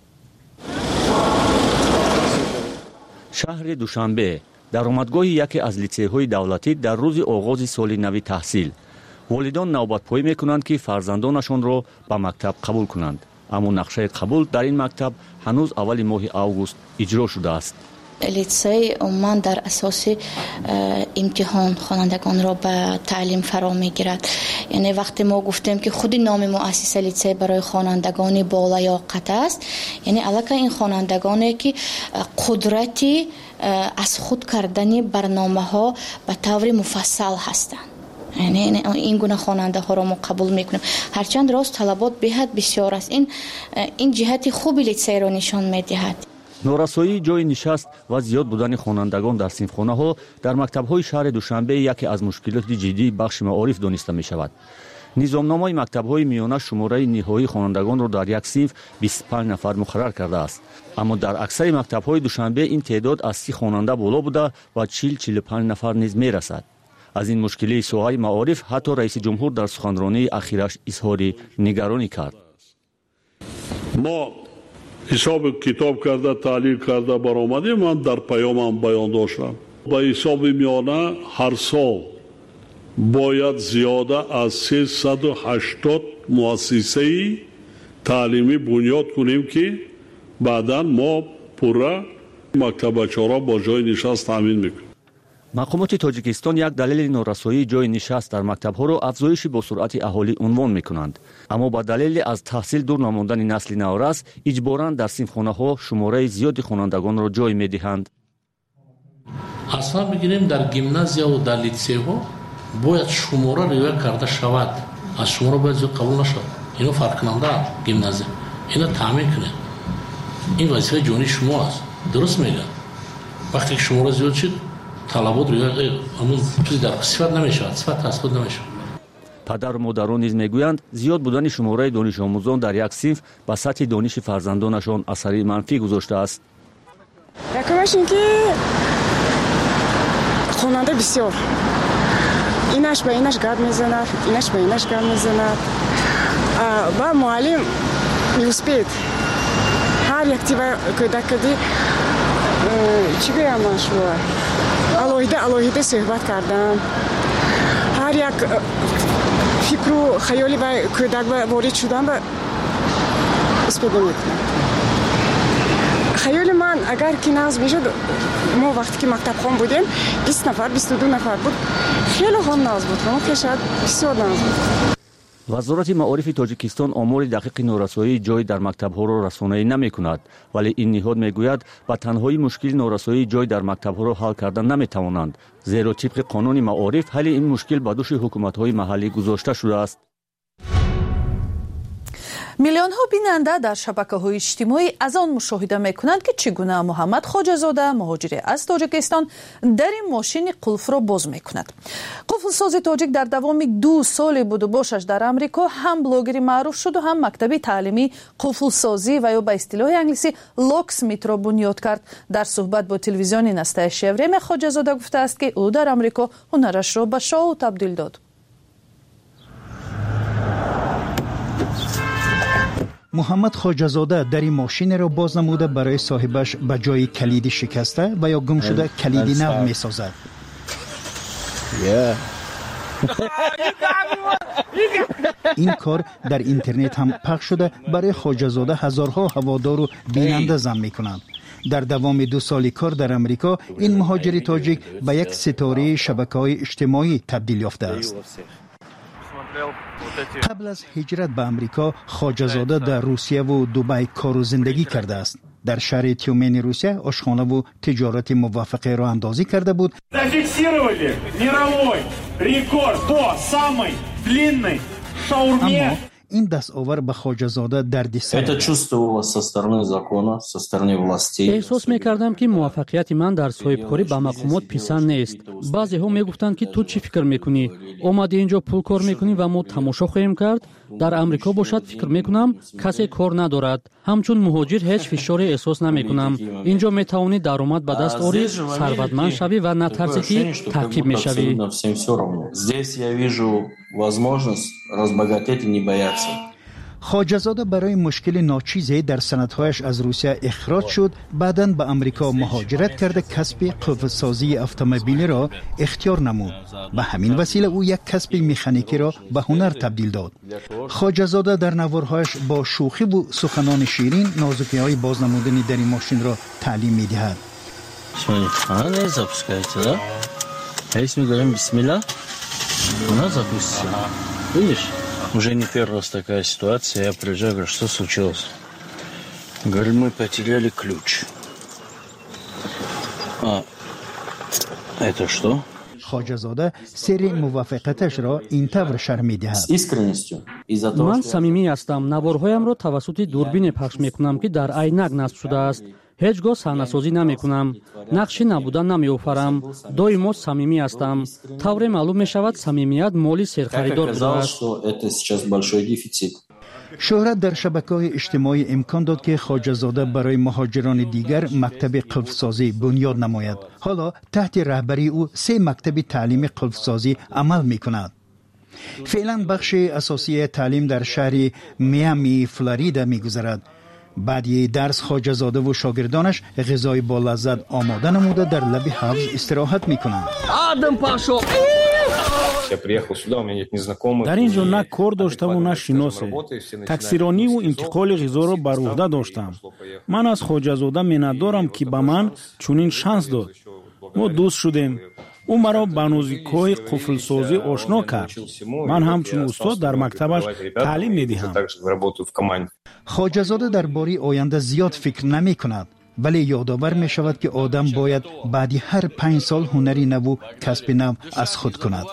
شهر دوشنبه درآمدگاه یکی از لیسه‌های دولتی در روز آغاز سال نوی تحصیل. والدان نوبت‌پایی می‌کنند که فرزندانشان را به مکتب قبول کنند. اما نقشه قبول در این مکتب هنوز اول ماه اوگوست اجرا شده است. لیسه عموما در اساس امتحان خوانندگان را به تعلیم فرا میگیرد. یعنی وقتی ما گفتیم که خود نام مؤسسه لیسه برای خوانندگان بالا یا قطع است، یعنی علاقه این خوانندگانی که قدرتی از خود کردن برنامه ها به طور مفصل هستند. یعنی این گونه خواننده ها را ما قبول میکنیم. هرچند راست طلبات به حد بسیار است. این این جهت خوبی لیسه را نشان میدهد. نورسایی جای نشست و زیاد بودن خوانندگان در صنفخانه‌ها در مکتب‌های شهر دوشنبه یکی از مشکلات جدی بخش معارف دانسته می‌شود. نظامنامه مکتب‌های میانه شماره نهایی خوانندگان را در یک صنف بیست و پنج نفر مقرر کرده است. اما در اکثر مکتب‌های دوشنبه این تعداد از سی خواننده بالا بوده و چهل چهل و پنج نفر نیز می‌رسد. از این مشکلی سوهای معارف حتی رئیس جمهور در سخنرانی اخیرش اظهار نگرانی کرد. ما حساب کتاب کرده تحلیل کرده برآمده من در پیامم بیان داشتم. با حساب میانه هر سال باید زیاده از سیصد و هشتاد مؤسسه تعلیمی بنیاد کنیم که بعدا ما پورا مکتب بچه‌ها را با جای نشست تامین میکنیم. مقامات تاجیکستان یک دلیل نارسایی جای نشست در مکتب‌ها را افزایش با سرعت اهالی عنوان می‌کنند، اما با دلیل از تحصیل دور نماندن نسل نوآراست اجباراً در صنفخانه‌ها شماره زیادی خوانندگان را جای می‌دهند. اصلا بگیریم در گیمنازیا و در لیسه‌ها باید شماره ریوه کرده شود. از شماره باید زیاد قبول نشود. اینو فرق کننده گیمنازیا. اینو تامین کنه. این وظیفه جانی شما است. درست میگم. وقتی شماره زیاد شد طلبات روی همون چیزی در صفت نمیشود، صفت تثبیت نمیشود. پدر و مادران نیز میگویند زیاد بودن شماره دانش آموزان در یک صنف به سطح دانش فرزندانشان اثری منفی گذاشته است. یکمش این که خواننده بسیار اینش به اینش گرد میزند، اینش به اینش گرد میزند و معلم میوسپید هر یک تیبه کودک کدی چی بگم شما الوهیده الوهیده صحبت کردن. هر یک فکر و خیالی به کودک وارد شدن به استفاده میکنن. خیال من اگر که ناز میشد ما وقتی که مکتب خون بودیم بیست نفر بیست و دو نفر بود، خیلی هم ناز بود. ما که شاید بسیار ناز بود. وزارت معارف تاجیکستان آمار دقیق نارسایی جای در مکتب‌ها را رسانه‌ای نمی‌کند، ولی این نهاد می‌گوید با تنهایی مشکل نارسایی جای در مکتب‌ها را حل کردن نمی‌توانند، زیرا طبق قانون معارف حل این مشکل به دوش حکومت‌های محلی گذاشته شده است. میلیون ها بیننده در شبکه‌های اجتماعی از آن مشاهده می‌کنند که چگونه محمد خواجه‌زاده مهاجر از تاجیکستان در این ماشین قلف را باز می‌کند. قفل ساز تاجیک در دوام دو سال بود و باشش در امریکا هم بلاگری معروف شد و هم مکتبی تعلیمی قفل سازی و یا به اصطلاح انگلیسی لاکسمیت را بنیاد کرد. در صحبت با تلویزیون نسته شوریم خواجه‌زاده گفته است که او در امریکا هنرش را به شو تبدیل داد. محمد خواجه‌زاده در این ماشین را باز نموده برای صاحبش به جای کلید شکسته و یا گم شده کلیدی نو می سازد. این کار در اینترنت هم پخش شده برای خواجه‌زاده هزارها هوادار و بیننده زن می کنند. در دوام دو سال کار در امریکا این مهاجر تاجیک به یک ستاره شبکه‌های اجتماعی تبدیل یافته است. قبل از هجرت به امریکا خواجه‌زاده در روسیه و دبی کار و زندگی کرده است. در شهر تیومن روسیه آشخانه و تجارت موفقه را اندازی کرده بود. اما این دستاور به خواجه‌زاده دردی سر. احساس می‌کردم که موفقیت من در صاحبکاری به مقامات پسند نیست. بعضی ها میگفتند که تو چی فکر میکنی؟ اومدی اینجا پول کار میکنی و ما تماشا خواهیم کرد. در امریکا باشد فکر میکنم کسی کار ندارد. همچون مهاجر هیچ فشاری احساس نمیکنم. اینجا میتوانی درآمد به دست آوری، ثروتمند شوی و نترسی که تعقیب میشوی. خواجه‌زاده برای مشکل ناچیزی در سندهایش از روسیه اخراج شد. بعداً به امریکا مهاجرت کرده کسب قفل‌سازی اتومبیلی را اختیار نمود. به همین وسیله او یک کسب مکانیکی را به هنر تبدیل داد. خواجه‌زاده در نوارهایش با شوخی و سخنان شیرین نازکی‌های بازنمودن در این ماشین را تعلیم می‌دهد. Уже не первый раз такая ситуация. Я приезжаю, говорю, что случилось? Говорю, мы потеряли ключ. А это что? خواجه‌زاده سر موفقیتش را این طور شرح می‌دهد. من صمیمی هستم. نوارهایم را توسط دوربین پخش می‌کنم که در عینک نصب شده است. هیچ گاه صحنه‌سازی نمی‌کنم. نقشی نبودن نمی‌آفرم. دائما صمیمی هستم. طور معلوم می‌شود صمیمیت مالی سرخریدار بوده است. شهرت در شبکه‌های اجتماعی امکان داد که خواجه‌زاده برای مهاجران دیگر مکتب قفل‌سازی بنیاد نماید. حالا تحت رهبری او سه مکتب تعلیم قفل‌سازی عمل می‌کند. فعلا بخش اساسی تعلیم در شهر میامی فلوریدا می‌گذرد. بعد درس خواجه‌زاده و شاگردانش غذای با لذت آماده نموده در لب حوض استراحت می‌کنند. آدم پاشو. در اینجا نه کار داشتم و نه شناسه. تکثیرانی و انتقال غذا را بر عهده داشتم. من از خواجه‌زاده منتظرم که به من چنین شانس داد. ما دوست شدیم. او مرا به نوزیک‌های قفل‌سازی آشنا کرد. من همچون استاد در مکتبش تعلیم می‌دهم. خواجه‌زاده درباره آینده زیاد فکر نمی‌کند، ولی یادآور می‌شود که آدم باید بعد هر پنج سال هنری نو و کسب نو از خود کند.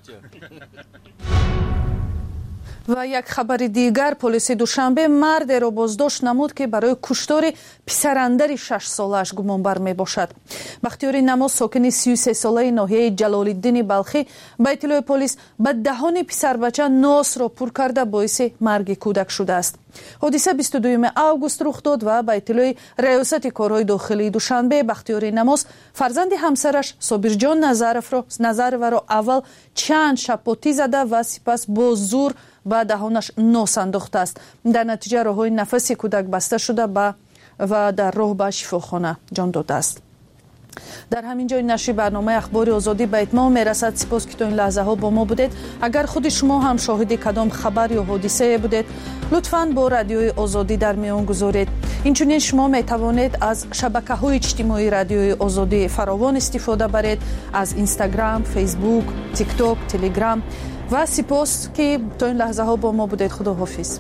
و یک خبر دیگر، پلیس دوشنبه مرد را بازداشت نمود که برای کشتار پسراندر شش سالش گمانبر می باشد. بختیار نماز ساکن سی و سه ساله ناحیه جلال‌الدین بلخی به اطلاع پلیس به دهان پسر بچه ناس را پر کرده باعث مرگ کودک شده است. حادثه بیست و دوم آگوست رخ داد و به اطلاع ریاست کارهای داخلی دوشنبه بختیار نماز فرزند همسرش صابرجان نظرف را نظرف را اول چند شپاتی زده و سپس با زور و دهانش ناس انداخته است. در نتیجه راههای نفس کودک بسته شده با و در راه به شفاخانه جان داده است. در همین جای نشر برنامه اخبار آزادی به اتمام میرسد. سپاس که تا این لحظه ها با ما بودید. اگر خود شما هم شاهد کدام خبر یا حادثه بودید لطفاً با رادیوی آزادی در میان گذارید. اینچنین شما می توانید از شبکه‌های اجتماعی رادیوی آزادی فراوان استفاده برید، از اینستاگرام، فیسبوک، تیک تاک، تلگرام و سپاس که تا این لحظه ها با ما بودید. خدا حافظ.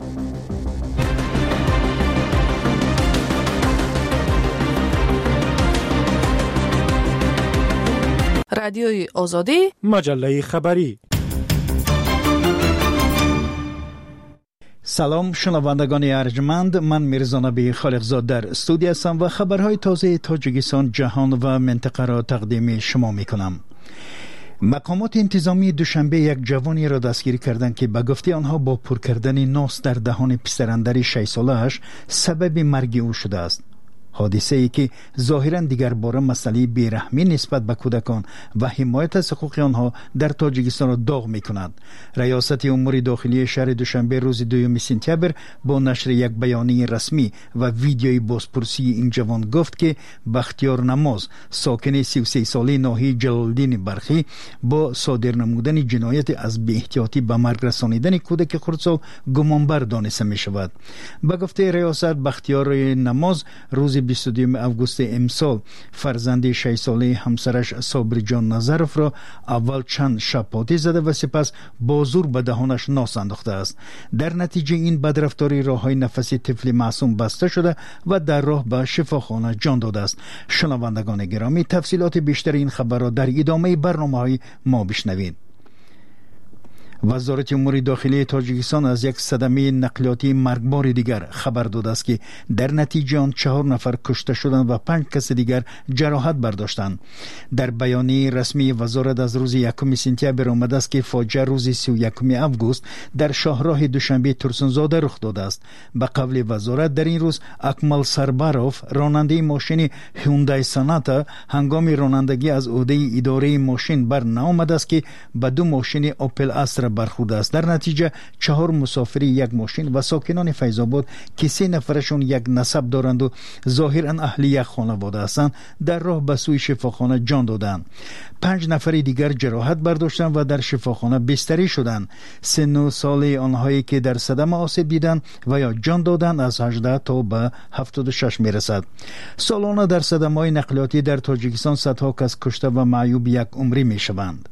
رادیوی آزادی، مجله خبری. سلام شنوندگان ارجمند، من میرزا نبی خالقزاد در استودیو هستم و خبرهای تازه تاجیکستان، جهان و منطقه را تقدیم شما میکنم. مقامات انتظامی دوشنبه یک جوانی را دستگیر کردند که به گفته آنها با پر کردن ناس در دهان پسراندر شش ساله‌اش سبب مرگ او شده است. حادثه ای که ظاهرا دیگر باره مسئله بیرحمی نسبت به کودکان و حمایت از حقوق آنها در تاجیکستان را داغ می کند. ریاست امور داخلی شهر دوشنبه روز دوم سپتامبر با نشر یک بیانیه رسمی و ویدیوی بازپرسی این جوان گفت که بختیار نماز، ساکن سی و سه ساله ناحیه جلال‌الدین برخی، با صادر نمودن جنایت از بی احتیاطی به مرگ رسانیدن کودک خردسال گمانبر دانسته می شود. به گفته ریاست، بختیار نماز روز بیست و دو آگوست امسال فرزند شش ساله همسرش صابر جان نظرف را اول چند شپاتی زده و سپس با زور به دهانش ناس انداخته است. در نتیجه این بدرفتاری راههای نفسی طفل معصوم بسته شده و در راه به شفاخانه جان داده است. شنوندگان گرامی، تفصیلات بیشتر این خبر را در ادامه برنامه‌های ما بشنوید. وزارت امور داخلی تاجیکستان از یک صدمه نقلیاتی مرگبار دیگر خبر داده است که در نتیجه آن چهار نفر کشته شدند و پنج کس دیگر جراحت برداشتند. در بیانیه رسمی وزارت از روز یکم سپتامبر آمده است که فاجعه روز سی و یکم آگوست در شاهراه دوشنبه ترسونزاده رخ داده است. به قول وزارت، در این روز اکمل سرباروف، راننده ماشین هیوندای ساناتا، هنگام رانندگی از عهده اداره ماشین بر نآمده است که به دو ماشین اوپل استرا برخورده است. در نتیجه چهار مسافری یک ماشین و ساکنان فیض‌آباد که سه نفرشون یک نسب دارند و ظاهرا اهل یک خانواده هستند، در راه به سوی شفاخانه جان دادند. پنج نفر دیگر جراحت برداشتند و در شفاخانه بستری شدند. سن و سال آنهایی که در صدمه آسیب دیدند و یا جان دادند از هجده تا به هفتاد و شش میرسد. سالانه در صدمه‌های نقلیاتی در تاجیکستان صدها کس کشته و معیوب یک عمری میشوند.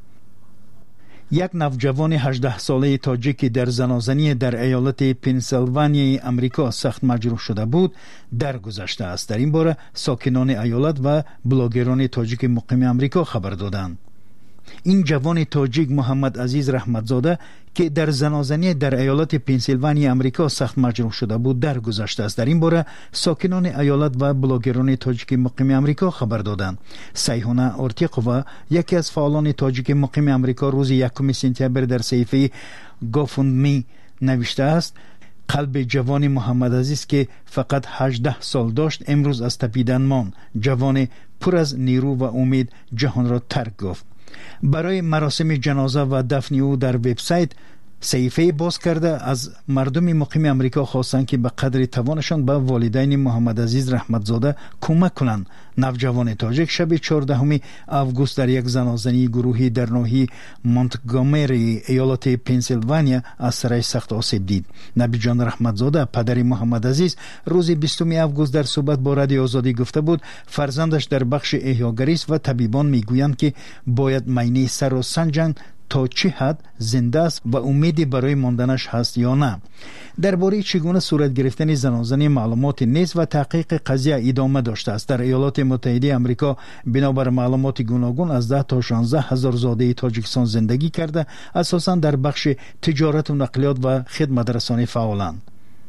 یک نوجوان هجده ساله تاجیک در زنازنی در ایالت پنسیلوانیا امریکا سخت مجروح شده بود درگذشته است. در این باره ساکنان ایالت و بلاگران تاجیک مقیم امریکا خبر دادند. این جوان تاجیک محمد عزیز رحمتزاده که در زنازنی در ایالت پنسیلوانیا امریکا سخت مجروح شده بود درگذشته است. در این باره ساکنان ایالت و بلاگران تاجیک مقیم امریکا خبر دادند. سیحونه اورتیقووا، یکی از فعالان تاجیک مقیم امریکا، روز یکم سپتامبر در صحیفه گوفندمی نوشته است: قلب جوان محمد عزیز که فقط هجده سال داشت امروز از تپیدن ماند. جوان پر از نیرو و امید جهان را ترک گفت. برای مراسم جنازه و دفن او در وبسایت صحیفه باز کرده از مردم مقیم امریکا خواستند که به قدر توانشان به والدین محمد عزیز رحمتزاده کمک کنند. نوجوان تاجیک شب چهاردهم آگوست در یک زنازنی گروهی در ناحیه مونتگومری ایالت پنسیلوانیا از سرای سخت آسیب دید. نبی جان رحمتزاده، پدر محمد عزیز، روز بیستم آگوست در صحبت با رادیو آزادی گفته بود فرزندش در بخش احیاگری است و طبیبان میگویند که باید معاینه سر را سنجند تا چه حد زنده است و امیدی برای ماندنش هست یا نه. درباره چگونه صورت گرفتن زنازنی معلومات نیست و تحقیق قضیه ادامه داشته است. در ایالات متحده آمریکا بنابر معلومات گوناگون از ده تا شانزده هزار زاده تاجیکستان زندگی کرده، اساساً در بخش تجارت و نقلیات و خدمت رسانی فعالند.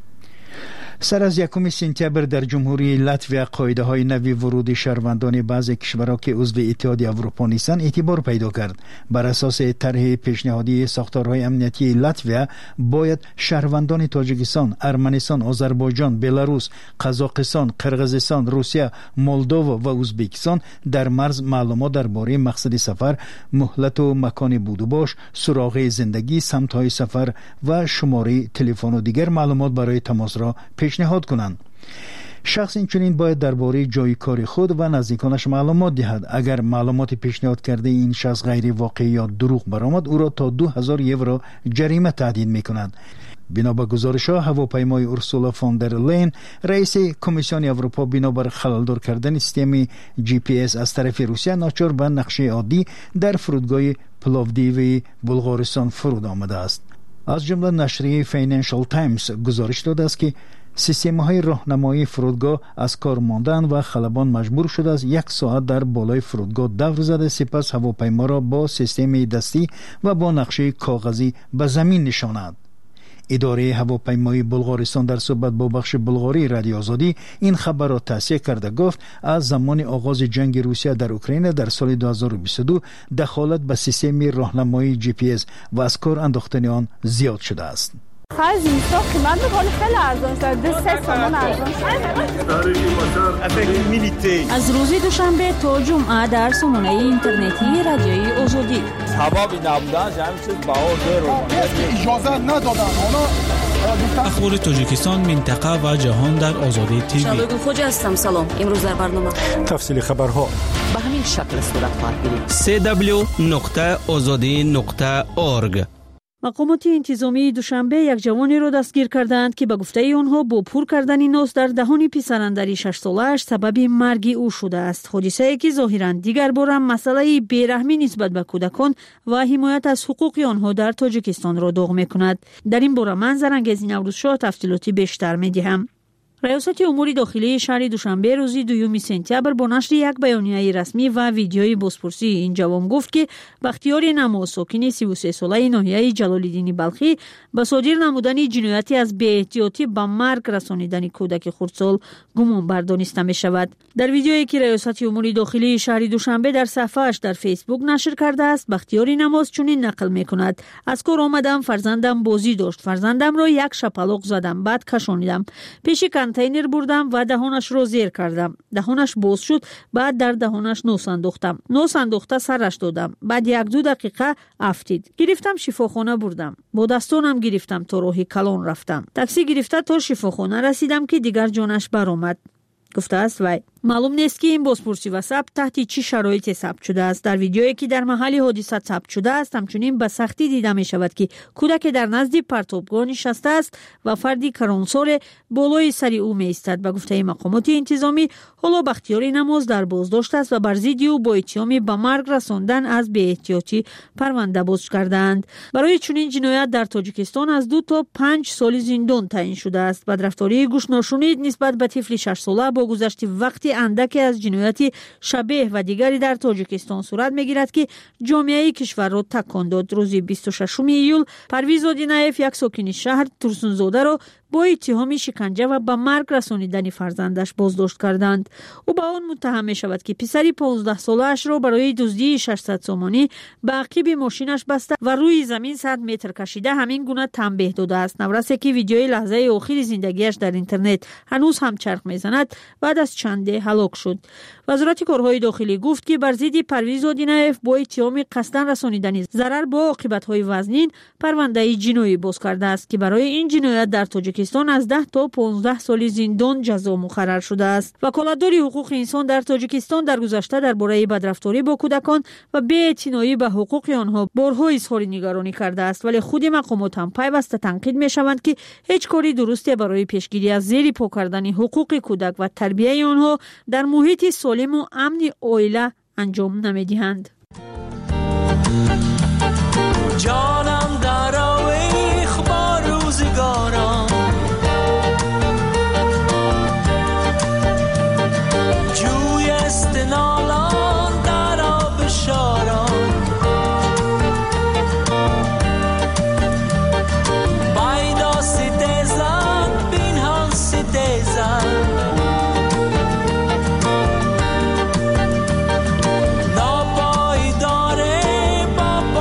سر از یکم سپتامبر در جمهوری لاتویا قاعده های نوی ورود شهروندان بعضی کشورها که عضو اتحادیه اروپا نیستند اعتبار پیدا کرد. بر اساس طرح پیشنهادی ساختارهای امنیتی لاتویا باید شهروندان تاجیکستان، ارمنستان، آذربایجان، بلاروس، قزاقستان، قرقیزستان، روسیه، مولدووا و ازبکستان در مرز معلومات درباره مقصد سفر، مهلت و مکان بود و باش، سراغ زندگی، سمت‌های سفر و شماره تلفن و دیگر معلومات برای تماس را پیشنهاد کنند. شخص اینچنین باید درباره جای کار خود و نزدیکانش معلومات دهد. اگر معلومات پیشنهاد کرده این شخص غیر واقعی یا دروغ برآمد، او را تا دو هزار یورو جریمه تهدید می‌کند. بنا به گزارش‌ها، هواپیمای اورسولا فون در لین، رئیس کمیسیون اروپا، بنابر خللدار کردن سیستم جی پی اس از طرف روسیه ناچار به نقشه عادی در فرودگاه پلاودیو بلغارستان فرود آمده است. از جمله نشریه فینانشال تایمز گزارش داده است که سیستم‌های راهنمایی فرودگاه از کار ماندن و خلبان مجبور شده است یک ساعت در بالای فرودگاه دور زده، سپس هواپیما را با سیستم دستی و با نقشه کاغذی به زمین نشاند. اداره هواپیمایی بلغارستان در صحبت با بخش بلغاری رادیو آزادی این خبر را تصحیح کرده گفت از زمان آغاز جنگ روسیه در اوکراین در سال دو هزار و بیست و دو دخالت به سیستم راهنمایی جی پی اس و از کار انداختن آن زیاد شده است. خرج اینستا قیمت میکنه خیلی ارزان شده دو سه تومن ارزان شده. از روز دوشنبه تا جمعه در سامانه اینترنتی رادیوی آزادی سببی نبودن همین چیز بها زیر اجازه ندادن اخبار تاجیکستان منطقه و جهان در آزادی تیوی. شادو خوجا هستم. سلام. امروز در برنامه تفصیل خبرها به همین شکل صورت خواهد گرفت. سی دبلیو نقطه آزادی نقطه اورگ. مقامات انتظامی دوشنبه یک جوانی را دستگیر کردند که به گفته آنها با پر کردن ناز در دهان پسراندری شش ساله‌اش سبب مرگ او شده است. حادثه‌ای که ظاهراً دیگر بار هم مسئله بیرحمی نسبت به کودکان و حمایت از حقوق آنها در تاجیکستان را داغ می‌کند. در این باره من زرنگزی نوروزشاه تفصیلاتی بیشتر می‌دهم. ریاست امور داخلی شهر دوشنبه روز دوم سپتامبر با نشر یک بیانیه رسمی و ویدیوی بازپرسی این جوان گفت که بختیار نماز ساکن سی و سه ساله ناحیه جلال‌الدین بلخی به صادر نمودن جنایتی از بی‌احتیاطی به مرگ رسانیدن کودک خردسال گمان بردانسته می شود. در ویدیویی که ریاست امور داخلی شهر دوشنبه در صفحه‌اش در فیسبوک نشر کرده است، بختیار نماز چنین نقل می کند: از کار آمدم، فرزندم بازی داشت، فرزندم را یک شپلق زدم، بعد کشانیدم، پیش کنتینر بردم و دهانش را زیر کردم، دهانش باز شد، بعد در دهانش نوس انداختم، نوس انداخته سرش دادم، بعد یک دو دقیقه افتید، گرفتم شفاخانه بردم، با دستانم گرفتم تا راه کلان رفتم، تاکسی گرفته تا شفاخانه رسیدم که دیگر جانش برآمد. گفته است وی. معلوم نیست که این بازپرسی و ثبت تحت چی شرایطی ثبت شده است. در ویدیویی که در محل حادثه ثبت شده است همچنین به سختی دیده می شود که کودک در نزد پرتابگاه نشسته است و فردی کرانسال بالای سر او می ایستد. به گفته مقامات انتظامی حالا بختیار نماز در بازداشت است و بر ضد او با اتهام به مرگ رساندن از بی‌احتیاطی پرونده باز کردند. برای چنین جنایت در تاجیکستان از دو تا پنج سال زندان تعیین شده است. بدرفتاری گوش ناشنید نسبت به طفل شش ساله با گذشت وقتی اندکی از جنایتی شبیه و دیگری در تاجیکستان صورت میگیرد که جامعه کشور را تکان داد. روز بیست و ششم ایول پرویز آدینایف یک ساکن شهر ترسونزاده را با اتهام شکنجه و به مرگ رسانیدن فرزندش بازداشت کردند. او به آن متهم می شود که پسری پانزده ساله اش را برای دزدی ششصد سومانی به عقب ماشینش بسته و روی زمین صد متر کشیده همین گونه تنبیه داده است. نورسته که ویدیوی لحظه آخر زندگیش در اینترنت هنوز هم چرخ میزند بعد از چنده هلاک شد. وزارت کارهای داخلی گفت که بر ضد پرویز آدینایف با اتهام قصداً رسانیدن ضرر با عاقبت‌های وزنین پرونده جنایی باز کرده است که برای این جنایت در تاجیکستان از ده تا پانزده سال زندان جزا مقرر شده است. وکالتدار حقوق انسان در تاجیکستان در گذشته درباره بدرفتاری با کودکان و بی‌اعتنایی به حقوق آنها بارها اظهار نگرانی کرده است، ولی خود مقامات هم پیوسته تنقید می‌شوند که هیچ کاری درستی برای پیشگیری از زیر پا کردن حقوق کودک و تربیت آنها در محیط سالم و امن عائله انجام نمی‌دهند. جانم در آویخ با روزگارم، جوی استنالان در آب شارم، بایدا ستیزن بین هم ستیزن، ناپایداره با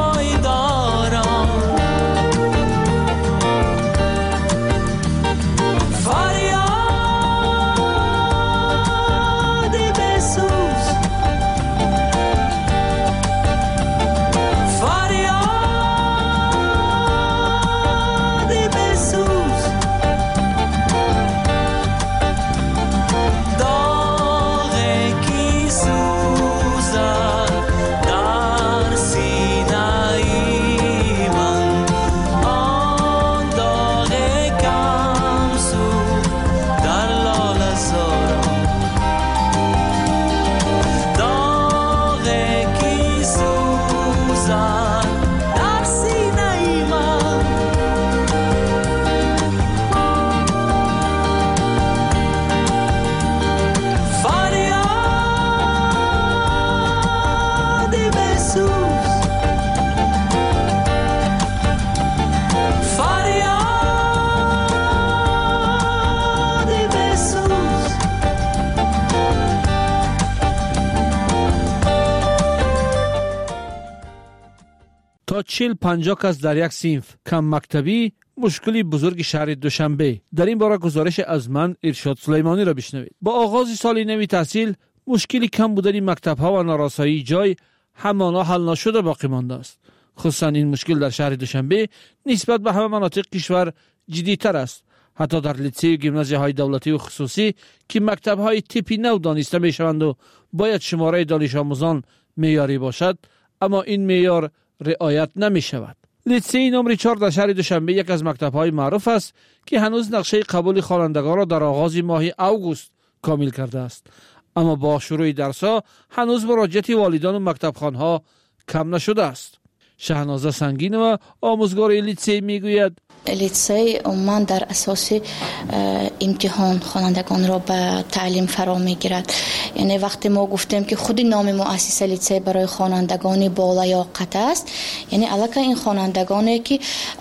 تا چهل پنجاه کس در یک صنف کم مکتبی مشکلی بزرگ شهر دوشنبه. در این باره گزارش از من ارشاد سلیمانی را بشنوید. با آغاز سال نوی تحصیل مشکلی کم بودن مکتب‌ها و نارسایی جای همانا حل نشده باقی مانده است. خصوصا این مشکل در شهر دوشنبه نسبت به همه مناطق کشور جدی‌تر است. حتی در لیسه و گیمنازیاهای دولتی و خصوصی که مکتب‌های تیپی نو دانسته می‌شوند و باید شماره دانش آموزان معیاری باشد، اما این معیار رعایت نمی‌شود. لیسه نمره چهار در شهر دوشنبه یک از مکتب‌های معروف است که هنوز نقشه قبول خوانندگان را در آغاز ماه اوگوست کامل کرده است، اما با شروع درس‌ها هنوز مراجعت والدان و مکتبخوان‌ها کم نشده است. شهنازه سنگینова آموزگار لیسه میگوید لیسه عموما در اساس امتحان خوانندگان را به تعلیم فرا میگیرد. یعنی وقتی ما گفتیم که خود نام مؤسسه لیسه برای خوانندگان بالا یا قطع است، یعنی علاوه این خوانندگانی که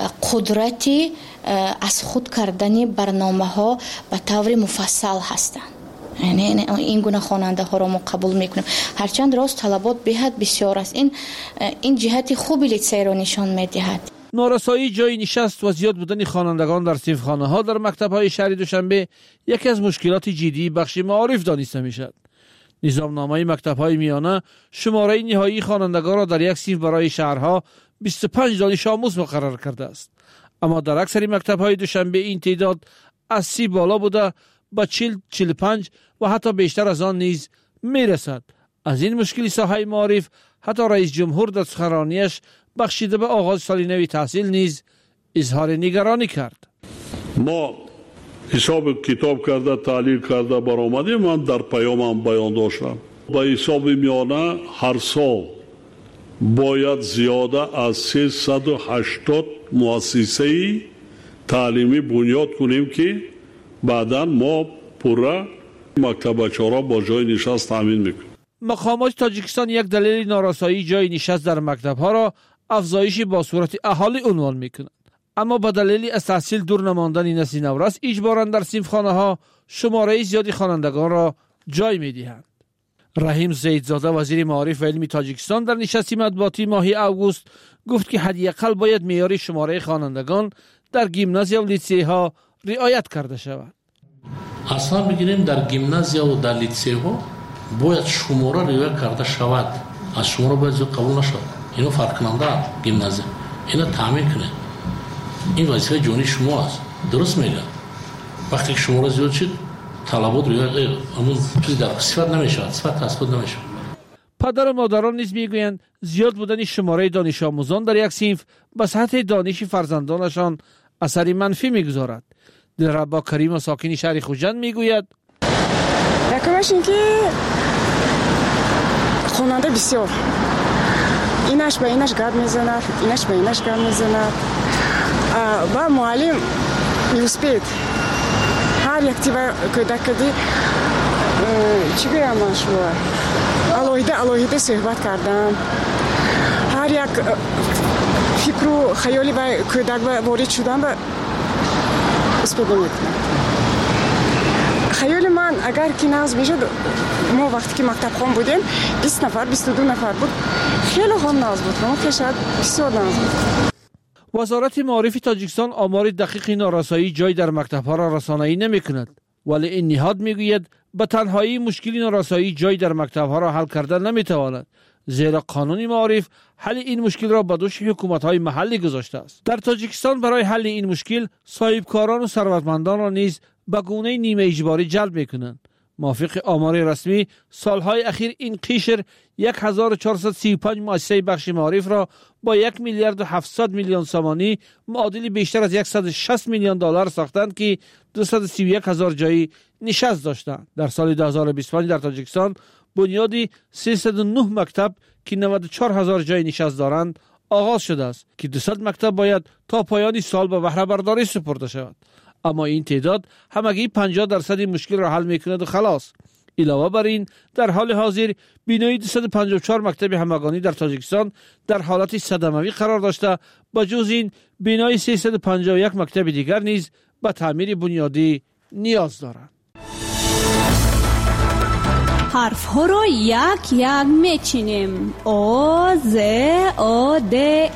قدرتی از خود کردن برنامه ها به طور مفصل هستند، یعنی این گونه خواننده ها را ما قبول میکنیم. هرچند راست طلبات بهت بسیار است، این این جهت خوبی لیسه را نشان میدهد. نارسایی جای نشست و زیاد بودن خوانندگان در صنفخانه ها در مکتب های شهر دوشنبه یکی از مشکلات جدی بخش معارف دانسته میشد. نظامنامه مکتب های میانه شماره نهایی خوانندگان را در یک صنف برای شهرها بیست و پنج دانش آموز مقرر کرده است، اما در اکثر مکتب های دوشنبه این تعداد از سی بالا بوده با چهل چهل و پنج و حتی بیشتر از آن نیز میرسد. از این مشکل ساحه معارف حتی رئیس جمهور در سخنرانیش بخشیده به آغاز سال نوی تحصیل نیز اظهار نگرانی کرد. ما حساب کتاب کرده تحلیل کرده برآمدیم. من در پیامم بیان داشتم با حساب میانه هر سال باید زیاده از سیصد و هشتاد مؤسسه تعلیمی بنیاد کنیم که بعدا ما پورا مکتب بچه‌ها با جای نشست تامین میکنیم. مقامات تاجیکستان یک دلیل نارسایی جای نشست در مکتب‌ها را افزایش با صورت اهالی عنوان میکنند، اما با دلیل از تحصیل دور نماندن نسل نورس اجباراً در صنفخانه‌ها شماره زیادی خوانندگان را جای میدهند. رحیم زیدزاده وزیر معارف و علم تاجیکستان در نشست مطبوعاتی ماه اوگوست گفت که حداقل باید معیار شماره خوانندگان در گیمنازیا و لیسه ها رعایت کرده شود. اصلا بگیریم در گیمنازیا و در لیسه ها باید شماره رعایت کرده شود. از شماره باید زیاد قبول نشود. اینو فرق کننده گیمنازیا اینو تامین کنه. این وظیفه جونی شما است. درست میگم. وقتی شماره زیاد شد طلبات رعایت همون چیز در صفت نمیشه، صفت تثبیت نمیشه. پدر و مادران نیز میگویند زیاد بودن شماره دانش آموزان در یک صنف به سطح دانش فرزندانشان اثری منفی میگذارد. دلربا کریم ساکن شهر خوجند میگوید یکمش این که خواننده بسیار اینش به اینش گرد میزند، اینش به اینش گرد میزند و معلم میوسپید هر یک تیبه کودکدی چی گویم من شما الوهیده الوهیده صحبت کردن، هر یک فکر و خیالی به کودک وارد شدن به اسپید نمیکنم. خیال من اگر که ناز میشد ما وقتی که مکتب خون بودیم بیست نفر بیست و دو نفر بود، خیلی هم ناز بود، اون که شاید بسیار ناز بود. وزارت معارف تاجیکستان آمار دقیق نارسایی جای در مکتب‌ها را رسانه‌ای نمی‌کند، ولی این نهاد میگوید به تنهایی مشکل نارسایی جای در مکتب‌ها را حل کردن نمی‌تواند، زیرا قانون معارف حل این مشکل را به دوش حکومت‌های محلی گذاشته است. در تاجیکستان برای حل این مشکل صاحبکاران و ثروتمندان را نیز به گونه نیمه اجباری جلب می‌کنند. موافق آمار رسمی سالهای اخیر این قشر هزار و چهارصد و سی و پنج مؤسسه بخش معارف را با یک میلیارد و هفتصد میلیون سامانی معادل بیشتر از صد و شصت میلیون دلار ساختند که دویست و سی و یک هزار جایی نشست داشتند. در سال دو هزار و بیست و پنج در تاجیکستان بنیادی سیصد و نه مکتب که نود و چهار هزار جای نشست دارند آغاز شده است که دویست مکتب باید تا پایان سال به بهره برداری سپرده شود، اما این تعداد همگی پنجاه درصد مشکل را حل میکند و خلاص. علاوه بر این در حال حاضر بینایی دویست و پنجاه و چهار مکتب همگانی در تاجیکستان در حالت صدموی قرار داشته، با جز این بینایی سیصد و پنجاه و یک مکتب دیگر نیز به تعمیر بنیادی نیاز دارند. حرف ها را یک یک میچینیم. او ز او د